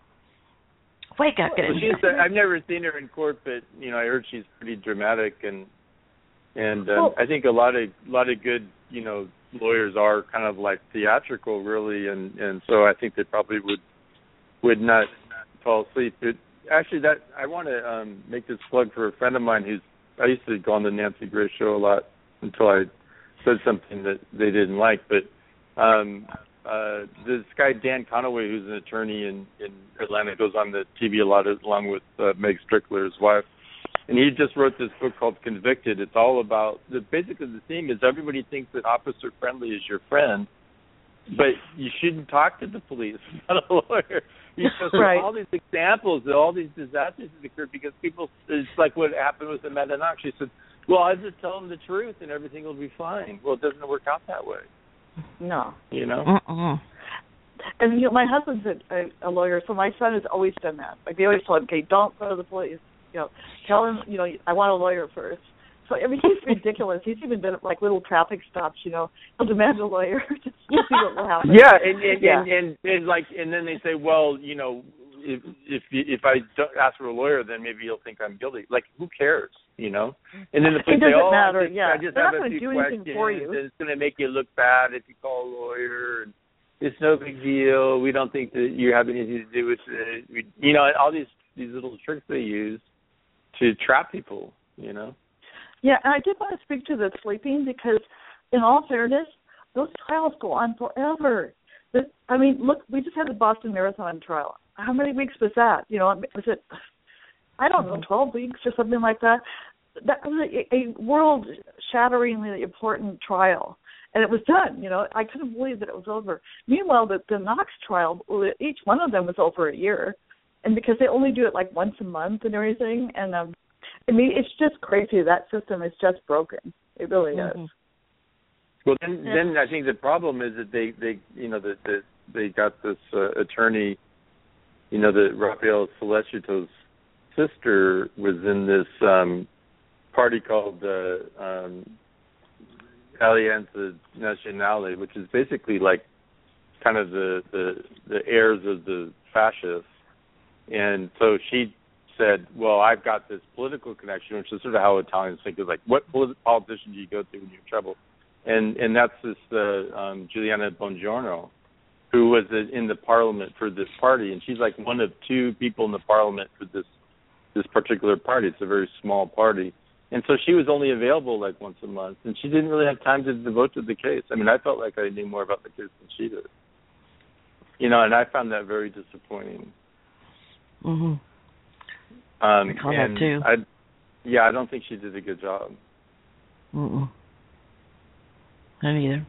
Wake up, get Well, in she's, here. uh, I've never seen her in court, but you know, I heard she's pretty dramatic, and and um, Well- I think a lot of a lot of good, you know, lawyers are kind of like theatrical, really, and and so I think they probably would would not fall asleep. But actually, that I want to um, make this plug for a friend of mine who's I used to go on the Nancy Grace show a lot until I said something that they didn't like, but um, uh, this guy Dan Conaway, who's an attorney in, in Atlanta, goes on the T V a lot along with uh, Meg Strickler, his wife, and he just wrote this book called Convicted. It's all about the basically the theme is everybody thinks that Officer Friendly is your friend, but you shouldn't talk to the police, not a lawyer. You know, Right. all these examples, all these disasters have occurred because people. It's like what happened with Amanda Knox. She said, "Well, I just tell them the truth and everything will be fine." Well, it doesn't work out that way. no. You know. Uh-uh. And you know, my husband's a, a lawyer, so my son has always done that. Like they always tell him, "Okay, don't go to the police. You know, tell him, you know, I want a lawyer first." So I mean, he's ridiculous. He's even been at like little traffic stops. You know, he'll demand a lawyer just to see what will happen. Yeah, and and, Yeah. and and and like, and then they say, well, you know, if if if I don't ask for a lawyer, then maybe you'll think I'm guilty. Like, who cares, you know? And then the police It say, doesn't oh, matter, I just, yeah. I just They're have not a gonna few do anything questions, for you. and it's going to make you look bad if you call a lawyer, and it's no big deal. We don't think that you have anything to do with it. We, you know, all these these little tricks they use to trap people, you know. Yeah, and I did want to speak to the sleeping because, in all fairness, those trials go on forever. The, I mean, look, we just had the Boston Marathon trial. How many weeks was that? You know, was it, I don't know, twelve weeks or something like that? That was a, a world-shatteringly important trial, and it was done. You know, I couldn't believe that it was over. Meanwhile, the, the Knox trial, each one of them was over a year, and because they only do it like once a month and everything, and um, I mean, it's just crazy. That system is just broken. It really Mm-hmm. is. Well, then, Yeah. then I think the problem is that they, they you know, that the, they got this uh, attorney, you know, that Rafael Sollecito's sister was in this um, party called uh, um, Alianza Nacional, which is basically like kind of the, the the heirs of the fascists, and so she said, well, I've got this political connection, which is sort of how Italians think of like, what polit- politician do you go to when you're in trouble? And and that's this uh, um, Giuliana Bongiorno, who was in the parliament for this party, and she's like one of two people in the parliament for this this particular party. It's a very small party, and so she was only available like once a month, and she didn't really have time to devote to the case. I mean, I felt like I knew more about the case than she did, you know, and I found that very disappointing. Mm-hmm. Um, I call and that too. I, yeah, I don't think she did a good job. Mm-mm. I don't either.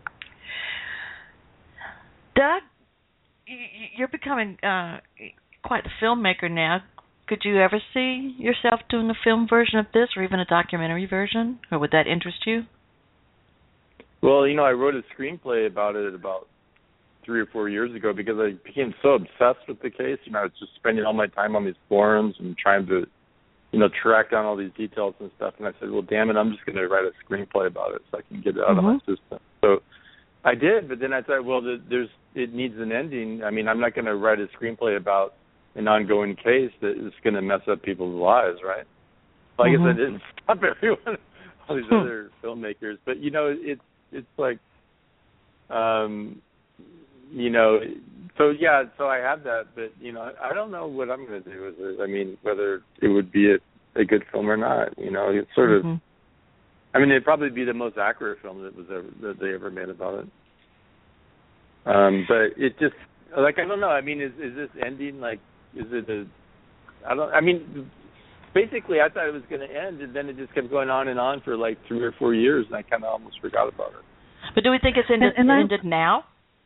Doug, y- you're becoming uh, quite a filmmaker now. Could you ever see yourself doing a film version of this, or even a documentary version, or would that interest you? Well, you know, I wrote a screenplay about it about three or four years ago because I became so obsessed with the case. You know, I was just spending all my time on these forums and trying to, you know, track down all these details and stuff. And I said, well, damn it, I'm just going to write a screenplay about it so I can get it out Mm-hmm. of my system. So I did, but then I thought, well, the, there's it needs an ending. I mean, I'm not going to write a screenplay about an ongoing case that is going to mess up people's lives, right? Well, I mm-hmm. guess I didn't stop everyone, all these other filmmakers, but you know, it's it's like, um, you know, so yeah, so I have that, but you know, I don't know what I'm going to do with it. I mean, whether it would be a, a good film or not. You know, it's sort mm-hmm. of. I mean, it'd probably be the most accurate film that was ever that they ever made about it. Um, but it just like I don't know. I mean, is is this ending like? Is it a? I don't. I mean, basically, I thought it was going to end, and then it just kept going on and on for like three or four years, and I kind of almost forgot about it. But do we think it's ended, and, and ended now?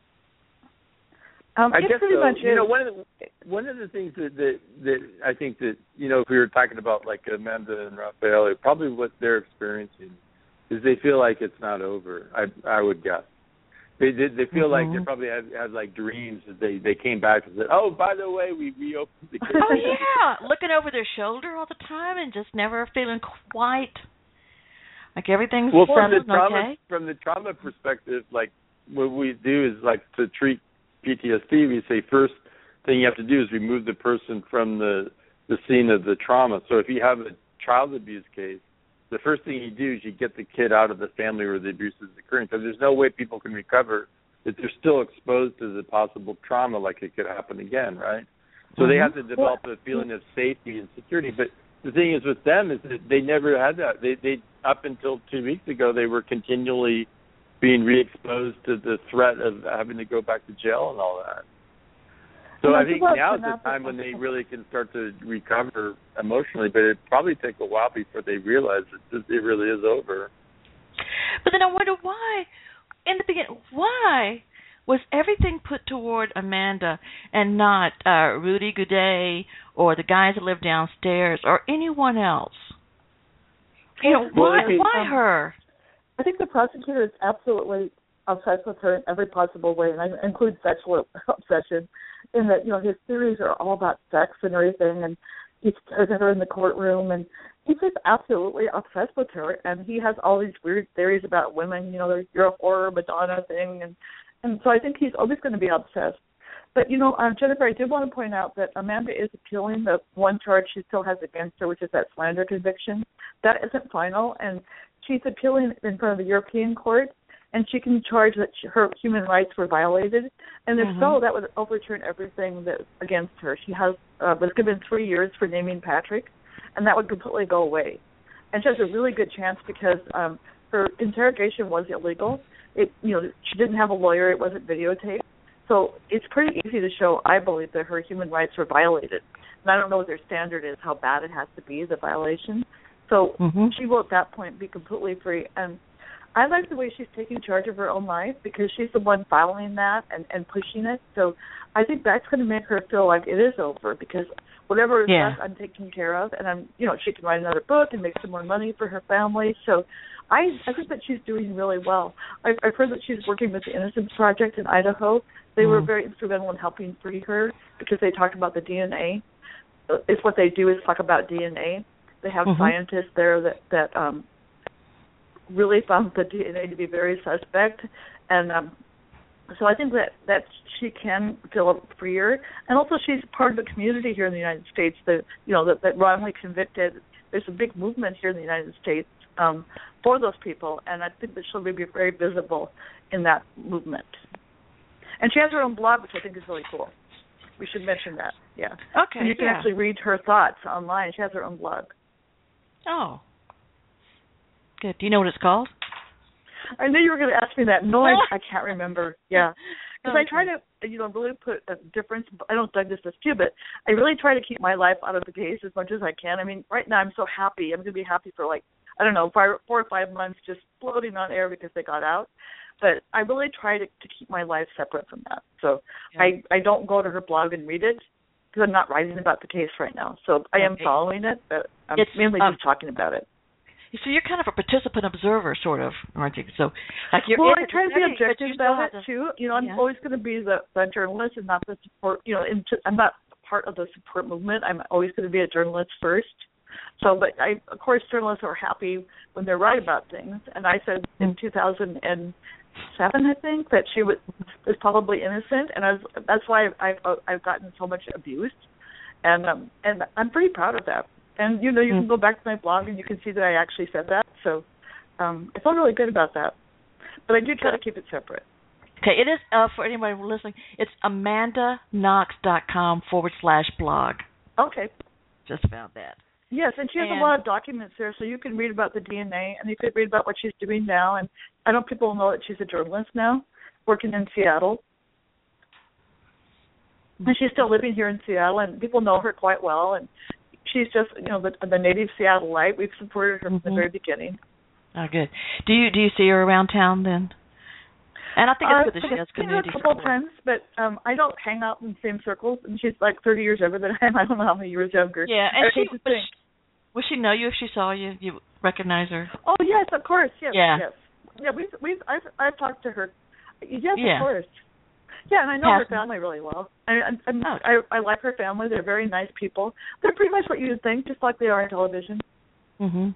Um, I guess pretty so. much You is. know, one of the one of the things that, that that I think that you know, if we were talking about like Amanda and Raphael, probably what they're experiencing is they feel like it's not over. I I would guess they did. They feel mm-hmm. like they probably had, had like dreams that they they came back and said, oh, by the way, we reopened the case. Oh yeah, looking over their shoulder all the time and just never feeling quite like everything's well from the trauma okay. from the trauma perspective. Like what we do is like to treat P T S D, we say first thing you have to do is remove the person from the the scene of the trauma. So if you have a child abuse case, the first thing you do is you get the kid out of the family where the abuse is occurring. So there's no way people can recover if they're still exposed to the possible trauma, like it could happen again, right? So mm-hmm. they have to develop a feeling of safety and security. But the thing is with them is that they never had that. They they up until two weeks ago they were continually being re-exposed to the threat of having to go back to jail and all that. So and I think now is the time when they really can start to recover emotionally, but it probably take a while before they realize that it really is over. But then I wonder why, in the beginning, why was everything put toward Amanda and not uh, Rudy Goudet or the guys that live downstairs or anyone else? You know, well, why, you, why um, her? I think the prosecutor is absolutely obsessed with her in every possible way, and I include sexual obsession, in that, you know, his theories are all about sex and everything, and he stares at her in the courtroom, and he's just absolutely obsessed with her, and he has all these weird theories about women, you know, you're a horror Madonna thing, and, and so I think he's always going to be obsessed. But, you know, um, Jennifer, I did want to point out that Amanda is appealing the one charge she still has against her, which is that slander conviction. That isn't final, and she's appealing in front of the European court, and she can charge that she, her human rights were violated. And if mm-hmm. so, that would overturn everything that against her. She has uh, was given three years for naming Patrick, and that would completely go away. And she has a really good chance because um, her interrogation was illegal. It, you know, she didn't have a lawyer. It wasn't videotaped. So it's pretty easy to show, I believe, that her human rights were violated. And I don't know what their standard is, how bad it has to be, the violation. So mm-hmm. she will at that point be completely free. And I like the way she's taking charge of her own life because she's the one following that and, and pushing it. So I think that's going to make her feel like it is over because whatever is yeah. left, I'm taking care of. And, I'm, you know, she can write another book and make some more money for her family. So I, I think that she's doing really well. I've, I've heard that she's working with the Innocence Project in Idaho. They mm. were very instrumental in helping free her because they talked about the D N A. It's what they do is talk about D N A. They have mm-hmm. scientists there that, that um, really found the D N A to be very suspect. And um, so I think that, that she can feel freer. And also she's part of the community here in the United States that, you know, that, that wrongly convicted. There's a big movement here in the United States um, for those people, and I think that she'll be very visible in that movement. And she has her own blog, which I think is really cool. We should mention that, yeah. Okay, and you can yeah. actually read her thoughts online. She has her own blog. Oh. Good. Do you know what it's called? I knew you were going to ask me that. No, I, I can't remember. Yeah. Because okay. I try to, you know, really put a difference. I don't Doug this this too, but I really try to keep my life out of the case as much as I can. I mean, right now I'm so happy. I'm going to be happy for like, I don't know, five, four or five months just floating on air because they got out. But I really try to, to keep my life separate from that. So yeah. I, I don't go to her blog and read it because I'm not writing about the case right now. So I am okay. following it, but I'm it's, mainly um, just talking about it. So you're kind of a participant observer, sort of, aren't you? So, like you're well, I try to be objective about it to, too. You know, I'm yeah. always going to be the, the journalist and not the support. You know, into, I'm not part of the support movement. I'm always going to be a journalist first. So, but I, of course, journalists are happy when they're right about things. And I said in two thousand seven, I think, that she was was probably innocent, and I was, that's why I've I've gotten so much abuse, and um and I'm pretty proud of that. And you know, you mm. can go back to my blog and you can see that I actually said that. So um, I felt really good about that. But I do try to keep it separate. Okay, it is uh, for anybody listening. It's amandaknox.com forward slash blog. Okay, just found that. Yes, and she has and, a lot of documents there, so you can read about the D N A, and you could read about what she's doing now. And I know people know that she's a journalist now, working in Seattle. And she's still living here in Seattle, and people know her quite well. And she's just, you know, the, the native Seattleite. We've supported her mm-hmm. from the very beginning. Oh, good. Do you do you see her around town then? And I think it's uh, good that she has community support. I've seen her a couple support. times, but um, I don't hang out in the same circles. And she's like thirty years younger than I am. I don't know how many years younger. Yeah, and I she, would she would she know you if she saw you? You recognize her? Oh yes, of course. Yes, yeah. yes. Yeah, we've we've I've I've talked to her. Yes, yeah. of course. Yeah, and I know Pass her family really well. I I'm, oh. I I like her family. They're very nice people. They're pretty much what you would think, just like they are on television. Mhm.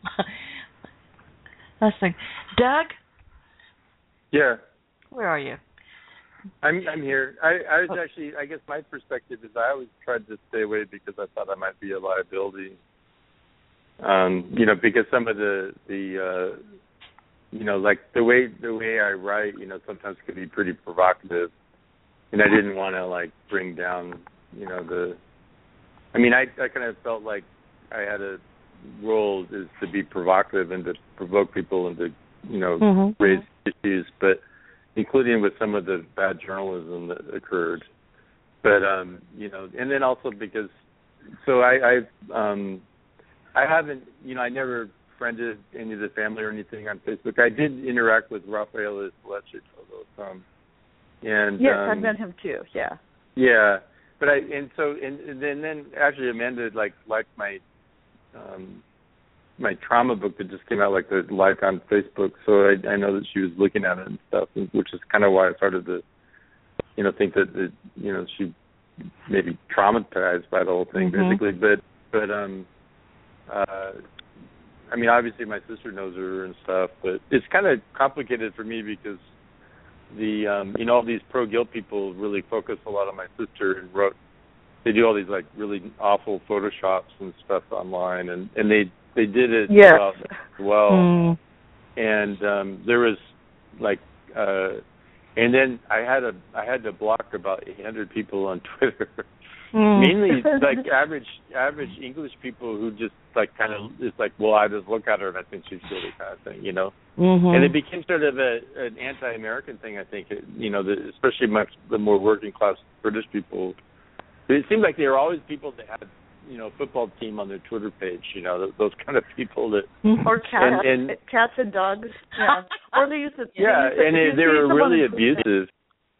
Let's think. Doug? Yeah. Where are you? I'm I'm here. I, I was actually, I guess my perspective is I always tried to stay away because I thought I might be a liability. Um, you know, because some of the the uh, you know, like the way the way I write, you know, sometimes can be pretty provocative, and I didn't want to like bring down, you know, the. I mean, I I kind of felt like I had a role is to be provocative and to provoke people and to, you know, mm-hmm. raise issues, but including with some of the bad journalism that occurred. But um, you know, and then also because, so I I um, I haven't, you know, I never friended any of the family or anything on Facebook. I did interact with Rafael Esleche, although um, and yes, um, I've met him too. Yeah. Yeah, but I and so and, and then then actually Amanda like liked my um, my trauma book that just came out, like the like on Facebook. So I, I know that she was looking at it and stuff, and, which is kind of why I started to, you know, think that, that you know she may be traumatized by the whole thing, mm-hmm. basically. But but um, uh, I mean, obviously my sister knows her and stuff, but it's kind of complicated for me because the um, you know, all these pro-guilt people really focus a lot on my sister and wrote. They do all these like really awful photoshops and stuff online, and, and they they did it yes. about as well. Mm. And um, there was like, uh, and then I had a I had to block about eight hundred people on Twitter, mm. mainly like average average English people who just like kind of it's like, well, I just look at her and I think she's silly kind of thing, you know. Mm-hmm. And it became sort of a an anti-American thing, I think. It, you know, the, especially much the more working class British people. It seemed like there were always people that had, you know, a football team on their Twitter page, you know, those kind of people that... Or cats, and, and, cats and dogs, yeah. Or they used to... Yeah, they, and they, they were really abusive.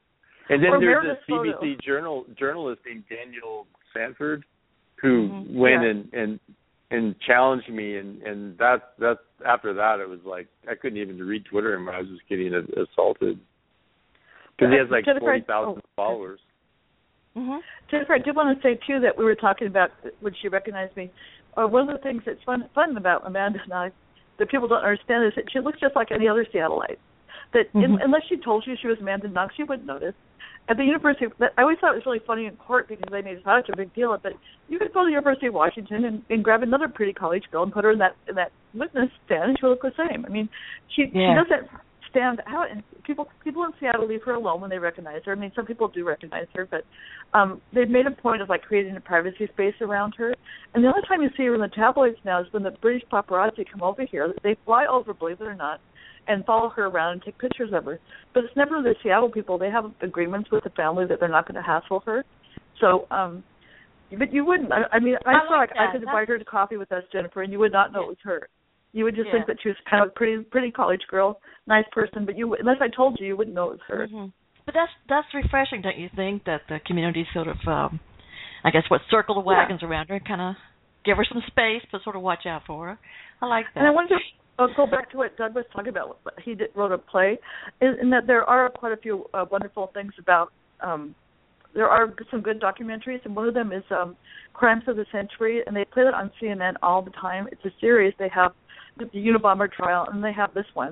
And then or there's this B B C photo. journal, journalist named Daniel Sanford who mm-hmm. went yeah. and, and and challenged me, and, and that's, that's, after that, it was like, I couldn't even read Twitter anymore. I was just getting assaulted. Because he has like forty thousand oh. followers. Mm-hmm. Jennifer, I did want to say, too, that we were talking about when she recognized me. Uh, one of the things that's fun, fun about Amanda and I that people don't understand is that she looks just like any other Seattleite. That mm-hmm. in, unless she told you she was Amanda Knox, you wouldn't notice. At the University, I always thought it was really funny in court because they made such a big deal of it. You could go to the University of Washington and, and grab another pretty college girl and put her in that in that witness stand, and she would look the same. I mean, she yeah. she doesn't stand out, and people people in Seattle leave her alone when they recognize her. I mean, some people do recognize her, but um, they've made a point of like creating a privacy space around her. And the only time you see her in the tabloids now is when the British paparazzi come over here. They fly over, believe it or not, and follow her around and take pictures of her. But it's never the Seattle people. They have agreements with the family that they're not going to hassle her. So, um, but you wouldn't. I, I mean, I, I feel like, like I could invite her to coffee with us, Jennifer, and you would not know it was her. You would just yeah. think that she was kind of a pretty, pretty college girl, nice person. But you, unless I told you, you wouldn't know it was her. Mm-hmm. But that's that's refreshing, don't you think? That the community sort of, um, I guess, what circle the wagons yeah. around her, kind of give her some space, but sort of watch out for her. I like that. And I wanted to uh, go back to what Doug was talking about. He did, wrote a play, in, in that there are quite a few uh, wonderful things about. Um, there are some good documentaries, and one of them is um, Crimes of the Century, and they play that on C N N all the time. It's a series. They have the Unabomber trial, and they have this one.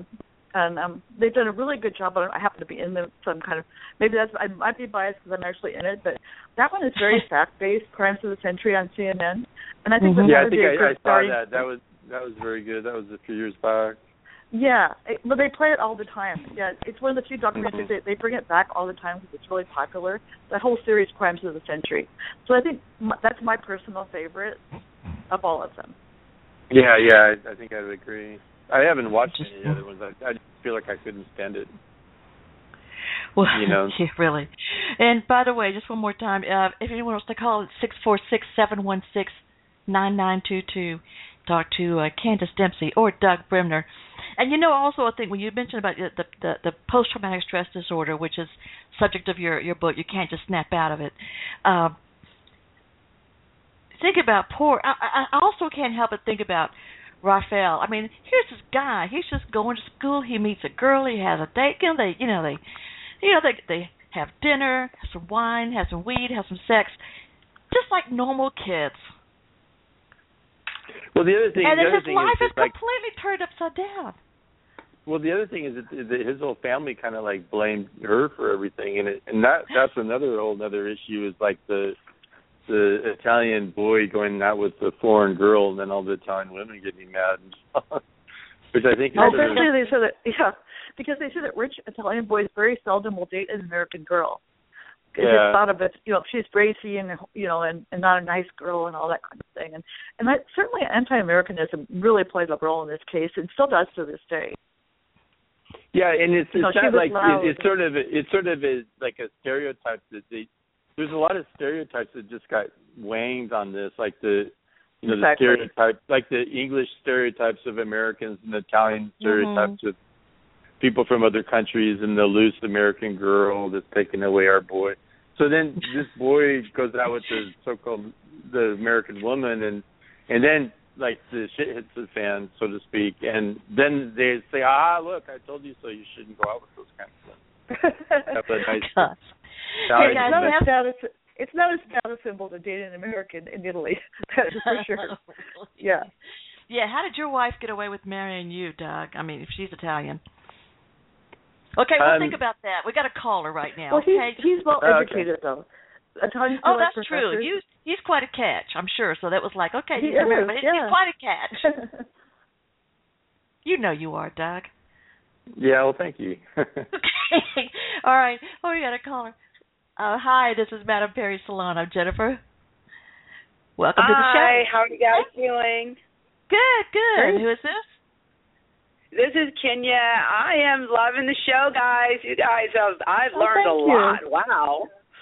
and um, they've done a really good job. I happen to be in the some kind of maybe that's I might be biased because I'm actually in it, but that one is very fact-based. Crimes of the Century on C N N, and I think mm-hmm. that's yeah, I going to think be a I, good I saw starting. that. That was that was very good. That was a few years back. Yeah, it, but they play it all the time. Yeah, it's one of the few documentaries mm-hmm. they, they bring it back all the time because it's really popular. That whole series, Crimes of the Century. So I think my, that's my personal favorite of all of them. Yeah, yeah, I, I think I would agree. I haven't watched any of the other ones. I, I just feel like I couldn't stand it. Well, you know, yeah, really. And by the way, just one more time, uh, if anyone wants to call, it's six four six, seven one six, nine nine two two. Talk to uh, Candace Dempsey or Doug Bremner. And you know, also I think when you mentioned about the the, the post-traumatic stress disorder, which is subject of your, your book, you can't just snap out of it. Uh, think about poor. I, I also can't help but think about Raphael. I mean, here's this guy. He's just going to school. He meets a girl. He has a date. You know, they, you know, they, you know, they, they have dinner, have some wine, have some weed, have some sex, just like normal kids. Well, the other thing, and the then other his thing life is, is like, completely turned upside down. Well, the other thing is that, that his whole family kind of like blamed her for everything, and it, and that that's another whole other issue is like the the Italian boy going out with the foreign girl, and then all the Italian women getting mad, and stuff, which I think is Oh, sort of, especially they said that yeah, because they say that rich Italian boys very seldom will date an American girl. Because yeah. it's thought of it, you know, she's racy and you know, and, and not a nice girl and all that kind of thing, and and that certainly anti-Americanism really played a role in this case and still does to this day. Yeah, and it's it's no, not like it, it's sort of it's sort of a, like a stereotype that they, there's a lot of stereotypes that just got wanged on this, like the you know exactly. the stereotype, like the English stereotypes of Americans and the Italian stereotypes mm-hmm. of people from other countries, and the loose American girl that's taking away our boy. So then this boy goes out with the so-called the American woman, and and then like the shit hits the fan, so to speak, and then they say, ah, look, I told you so. You shouldn't go out with those kinds of things. Have a nice hey, guys, not a status, it's not a status symbol to date an American in Italy. That is for sure. Yeah. Yeah. How did your wife get away with marrying you, Doug? I mean, if she's Italian. Okay, we'll um, think about that. We got a caller right now. Well, okay? he's, he's well educated uh, okay. though. Italian oh, that's true. He's he's quite a catch, I'm sure. So that was like, okay, he he's, is, American, but yeah. he's quite a catch. You know you are, Doug. Yeah, well, thank you. Okay. All right. Oh, we got a caller. Uh, hi, this is Madame Perry Salon. I'm Jennifer. Welcome hi, to the show. Hi, how are you guys doing? Good, good. Hey. Who is this? This is Kenya. I am loving the show, guys. You guys have, I've oh, learned a you. lot. Wow.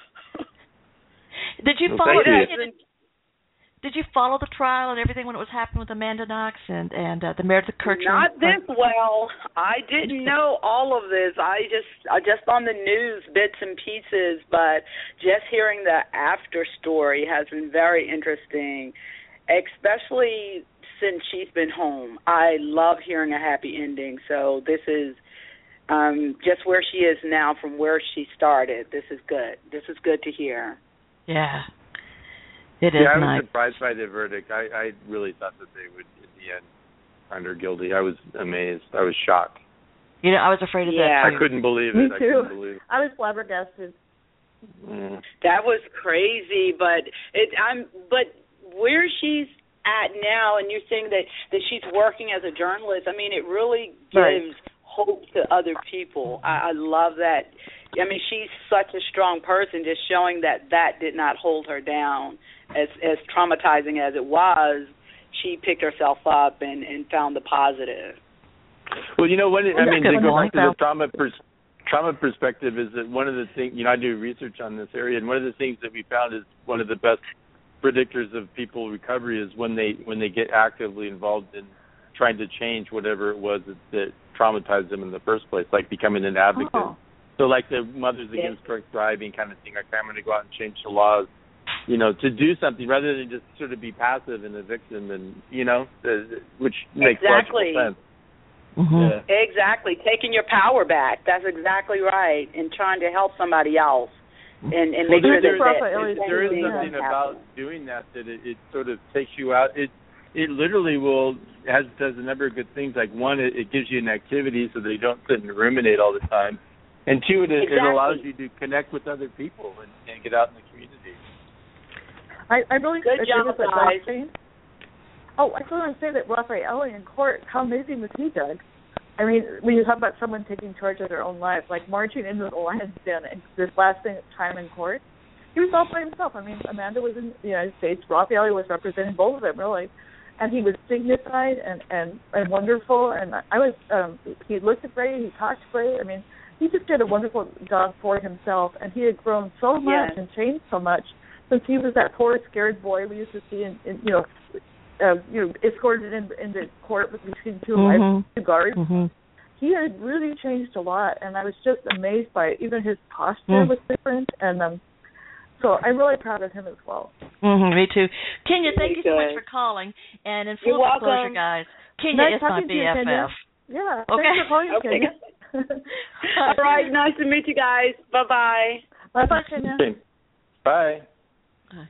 Did you well, follow you. the, did, did you follow the trial and everything when it was happening with Amanda Knox and and uh, the Meredith Kercher? Not this well. I didn't know all of this. I just I just on the news bits and pieces, but just hearing the after story has been very interesting, especially since she's been home. I love hearing a happy ending. So this is um, just where she is now from where she started. This is good. This is good to hear. Yeah, it is yeah, I was nice. surprised by the verdict. I, I really thought that they would, in the end, find her guilty. I was amazed. I was shocked. You know, I was afraid of yeah. that too. I couldn't believe it. Me I too. couldn't believe it. I was flabbergasted. Mm. That was crazy, but it. I'm. But where she's at now, and you're saying that that she's working as a journalist. I mean, it really gives right. hope to other people. I, I love that. I mean, she's such a strong person, just showing that that did not hold her down. As as traumatizing as it was, she picked herself up and, and found the positive. Well, you know, what I mean, to go back to the out. trauma, pers- trauma perspective is that one of the things, you know, I do research on this area, and one of the things that we found is one of the best predictors of people recovery is when they when they get actively involved in trying to change whatever it was that, that traumatized them in the first place, like becoming an advocate. Oh. So like the Mothers Against yeah. Drunk Driving kind of thing, like I'm going to go out and change the laws, you know, to do something rather than just sort of be passive and a victim, and you know, the, which makes exactly. logical sense. Mm-hmm. Yeah. Exactly, taking your power back. That's exactly right, and trying to help somebody else, and, and Well, make there, sure that, there, that there is something about doing that that it, it sort of takes you out. It it literally will has does a number of good things. Like one, it, it gives you an activity so that you don't sit and ruminate all the time. And two, it, exactly. it allows you to connect with other people and, and get out in the community. I, I really good job, guys. Oh, I just want to say that Raphael in court, how amazing was he, Doug? I mean, when you talk about someone taking charge of their own life, like marching into the lion's den and this last thing time in court, he was all by himself. I mean, Amanda was in the United States. Raphael was representing both of them, really. And he was dignified and, and, and wonderful. And I was, um, he looked great. He talked great. I mean, he just did a wonderful job for himself. And he had grown so much yes. and changed so much since he was that poor, scared boy we used to see in, in you know, uh, you know, escorted in, into court between two, mm-hmm. two guards. Mm-hmm. He had really changed a lot. And I was just amazed by it. Even his posture mm. was different. And, um, so I'm really proud of him as well. Mm-hmm, me too. Kenya, thank you so much for calling. And in full disclosure, guys, Kenya nice is my B F F. Kenya. Yeah. Okay. Thanks for calling, okay. Kenya. All right. Nice to meet you guys. Bye-bye. Bye-bye, Kenya. Bye. Bye.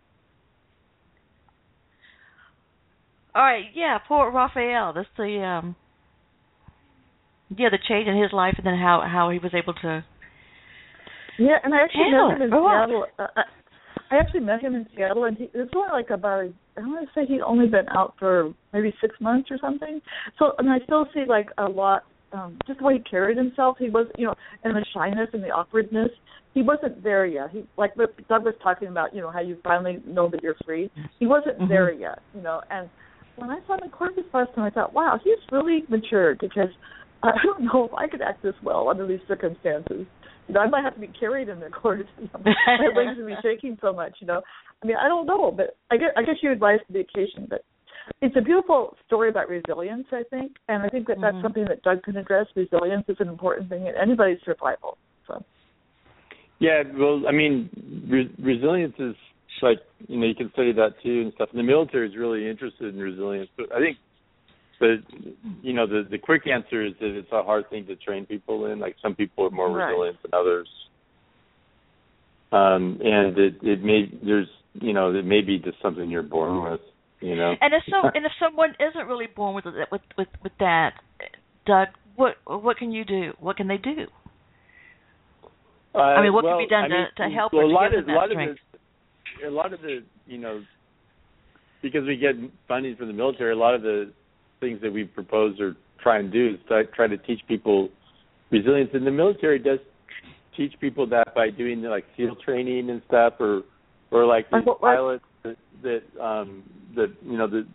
All right. Yeah, poor Raphael. That's the um. Yeah, the change in his life, and then how how he was able to. Yeah, and I actually Hell, met him in oh. Seattle. Uh, I actually met him in Seattle, and he, it was only like about, I want to say he'd only been out for maybe six months or something. So, and I still see like a lot, um, just the way he carried himself. He was, you know, and the shyness and the awkwardness. He wasn't there yet. He, like what Doug was talking about, you know, how you finally know that you're free. He wasn't mm-hmm. there yet, you know. And when I saw him in court this last time, I thought, wow, he's really matured because I don't know if I could act this well under these circumstances. You know, I might have to be carried in the court. You know, my legs would be shaking so much, you know. I mean, I don't know, but I guess, I guess you would rise to the occasion. But it's a beautiful story about resilience, I think, and I think that that's mm-hmm. something that Doug can address. Resilience is an important thing in anybody's survival. So. Yeah, well, I mean, re- resilience is like, you know, you can study that too and stuff. And the military is really interested in resilience. But I think the, you know, the, the quick answer is that it's a hard thing to train people in. Like some people are more right. resilient than others. Um, and it, it may, there's, you know, it may be just something you're born with, you know. And if so, and if someone isn't really born with with with, with that, Doug, what what can you do? What can they do? Uh, I mean, what well, can be done I mean, to, to help well, or to a lot give of, them a that lot strength? Of the, a lot of the, you know, because we get funding from the military, a lot of the things that we propose or try and do is to try to teach people resilience. And the military does teach people that by doing like SEAL training and stuff, or or like the what, what? pilots that, that um that you know the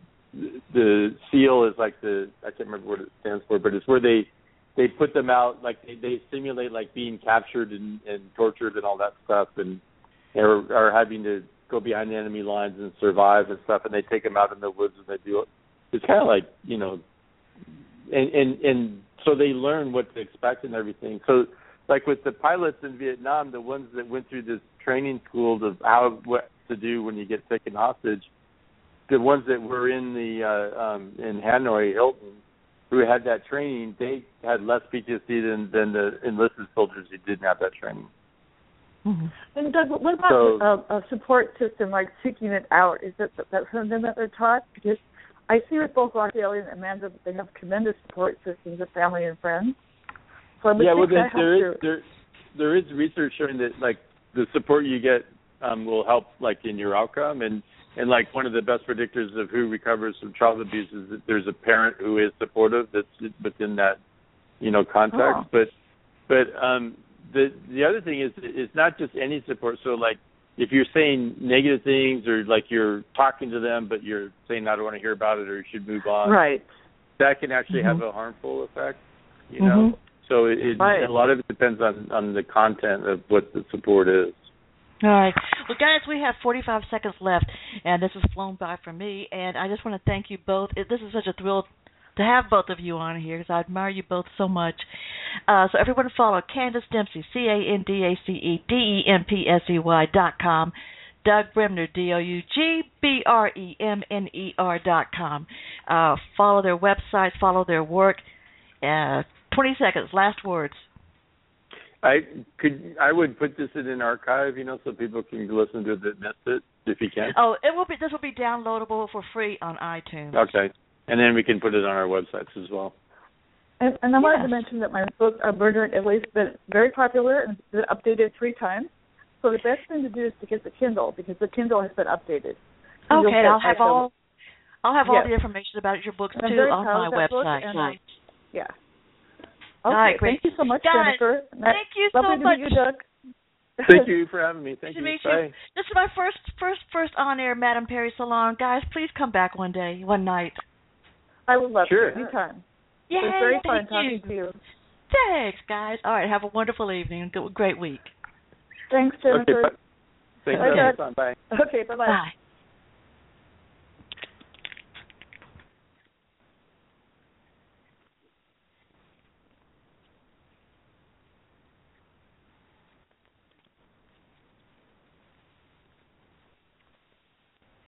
the SEAL is like the I can't remember what it stands for, but it's where they they put them out, like they, they simulate like being captured and, and tortured and all that stuff, and or are having to go behind the enemy lines and survive and stuff, and they take them out in the woods and they do it. It's kind of like, you know, and, and and so they learn what to expect and everything. So like with the pilots in Vietnam, the ones that went through this training school of how what to do when you get taken hostage, the ones that were in the uh, um, in Hanoi, Hilton, who had that training, they had less P T S D than, than the enlisted soldiers who didn't have that training. Mm-hmm. And Doug, what about so, a, a support system like seeking it out? Is that that something that they're taught? Because I see with both Raphael and Amanda that they have tremendous support systems of family and friends. So I would yeah, think well, that there, helps there is there there is research showing that like the support you get um, will help like in your outcome, and and like one of the best predictors of who recovers from child abuse is that there's a parent who is supportive that's within that, you know, context. Oh. But but um, the the other thing is it's not just any support. So like if you're saying negative things or like you're talking to them but you're saying I don't want to hear about it or you should move on, right? That can actually mm-hmm. have a harmful effect, you mm-hmm. know. So it, it right. a lot of it depends on, on the content of what the support is. All right. Well, guys, we have forty-five seconds left, and this has flown by for me, and I just want to thank you both. This is such a thrill to have both of you on here because I admire you both so much. Uh, so everyone follow Candace Dempsey, C A N D A C E D E M P S E Y dot com, Doug Bremner, D O U G B R E M N E R dot com. Uh, follow their websites, follow their work. Uh, twenty seconds, last words. I could. I would put this in an archive, you know, so people can listen to it that missed it, if you can. Oh, it will be. This will be downloadable for free on iTunes. Okay. and then we can put it on our websites as well. And, and I wanted Yes. to mention that my book, A Murder in Italy, has been very popular and been updated three times. So the best thing to do is to get the Kindle, because the Kindle has been updated. So you'll Okay, get I'll have like a- all I'll have all Yes. the information about your books I'm too very on proud my of that book, website. and I- yeah. Okay, All right, great. thank you so much, Guys, Jennifer. thank you so Lovely to much. meet you, Doug. Thank you for having me. Thank to you. meet Bye. you. This is my first, first, first on-air Madame Perry Salon. Guys, please come back one day, one night. I would love Sure. to anytime. Yay, It was very fun thank talking you. to you. Thanks, guys. All right, have a wonderful evening and a great week. Thanks, Okay. Jennifer. Bye. Thanks Bye, for Doug. having me. Bye. Okay, bye-bye. Bye.